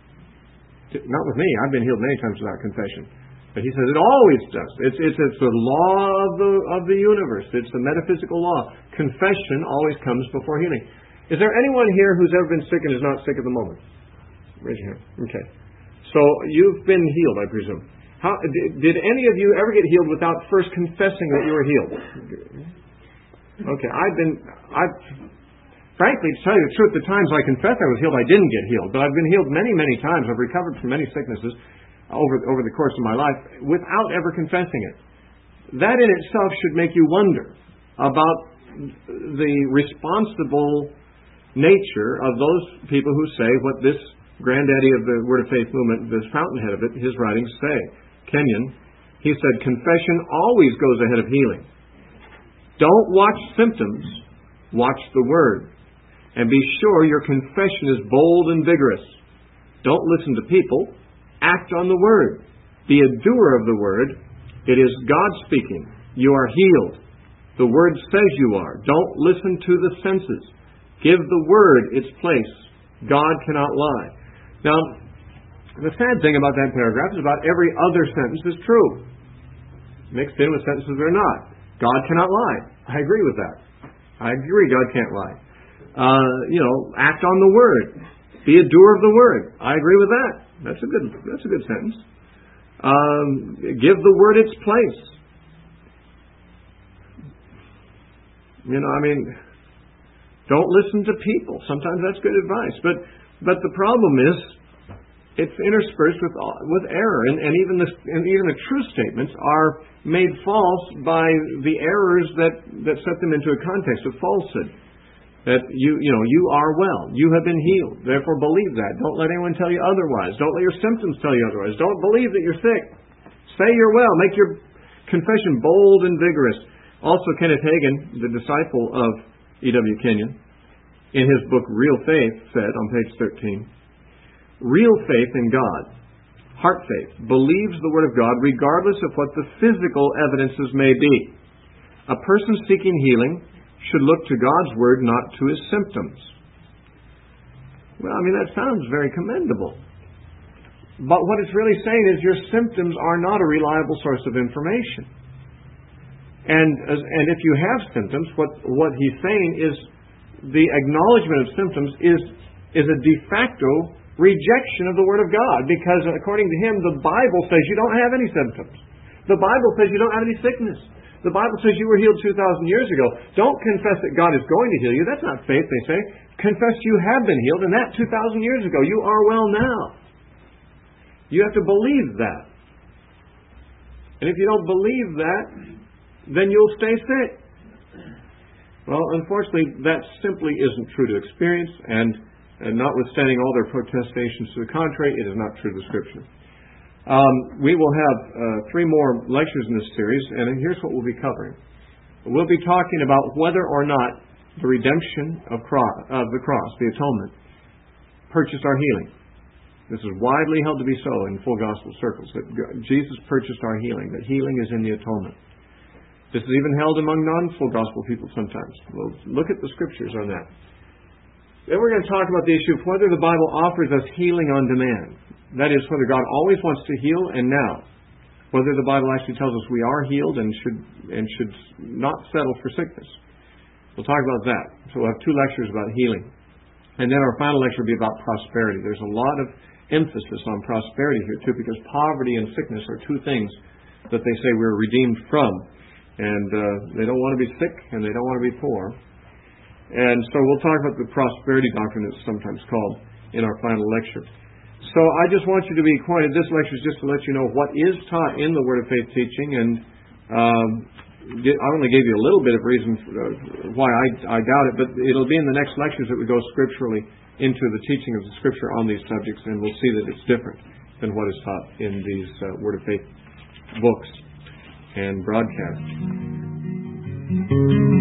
Not with me. I've been healed many times without confession. But he says it always does. It's the law of the universe. It's the metaphysical law. Confession always comes before healing. Is there anyone here who's ever been sick and is not sick at the moment? Raise your hand. Okay. So you've been healed, I presume. Did any of you ever get healed without first confessing that you were healed? Okay. Frankly, to tell you the truth, the times I confess I was healed, I didn't get healed. But I've been healed many, many times. I've recovered from many sicknesses over the course of my life without ever confessing it. That in itself should make you wonder about the responsible nature of those people who say what this granddaddy of the Word of Faith movement, this fountainhead of it, his writings say. Kenyon, he said, confession always goes ahead of healing. Don't watch symptoms, watch the Word. And be sure your confession is bold and vigorous. Don't listen to people. Act on the Word. Be a doer of the Word. It is God speaking. You are healed. The Word says you are. Don't listen to the senses. Give the Word its place. God cannot lie. Now, the sad thing about that paragraph is about every other sentence is true, mixed in with sentences that are not. God cannot lie. I agree with that. I agree God can't lie. Act on the Word. Be a doer of the Word. I agree with that. That's a good sentence. Give the Word its place. Don't listen to people. Sometimes that's good advice. But the problem is, it's interspersed with error, and even the true statements are made false by the errors that set them into a context of falsehood. That you are well. You have been healed. Therefore, believe that. Don't let anyone tell you otherwise. Don't let your symptoms tell you otherwise. Don't believe that you're sick. Say you're well. Make your confession bold and vigorous. Also, Kenneth Hagin, the disciple of E.W. Kenyon, in his book Real Faith, said on page 13, real faith in God, heart faith, believes the Word of God regardless of what the physical evidences may be. A person seeking healing should look to God's Word, not to his symptoms. Well, that sounds very commendable. But what it's really saying is your symptoms are not a reliable source of information. And if you have symptoms, what he's saying is the acknowledgement of symptoms is a de facto rejection of the Word of God, because according to him, the Bible says you don't have any symptoms. The Bible says you don't have any sickness. The Bible says you were healed 2,000 years ago. Don't confess that God is going to heal you. That's not faith, they say. Confess you have been healed, and that 2,000 years ago. You are well now. You have to believe that. And if you don't believe that, then you'll stay sick. Well, unfortunately, that simply isn't true to experience, and notwithstanding all their protestations to the contrary, it is not true to Scripture. We will have 3 more lectures in this series, and here's what we'll be covering. We'll be talking about whether or not the redemption of the cross, the atonement, purchased our healing. This is widely held to be so in full gospel circles, that Jesus purchased our healing, that healing is in the atonement. This is even held among non-full gospel people sometimes. We'll look at the Scriptures on that. Then we're going to talk about the issue of whether the Bible offers us healing on demand. That is, whether God always wants to heal and now. Whether the Bible actually tells us we are healed and should not settle for sickness. We'll talk about that. So we'll have 2 lectures about healing. And then our final lecture will be about prosperity. There's a lot of emphasis on prosperity here too, because poverty and sickness are two things that they say we're redeemed from. And they don't want to be sick and they don't want to be poor. And so we'll talk about the prosperity doctrine, it's sometimes called, in our final lecture. So I just want you to be acquainted. This lecture is just to let you know what is taught in the Word of Faith teaching, and I only gave you a little bit of reason why I doubt it, but it'll be in the next lectures that we go scripturally into the teaching of the Scripture on these subjects, and we'll see that it's different than what is taught in these Word of Faith books and broadcasts.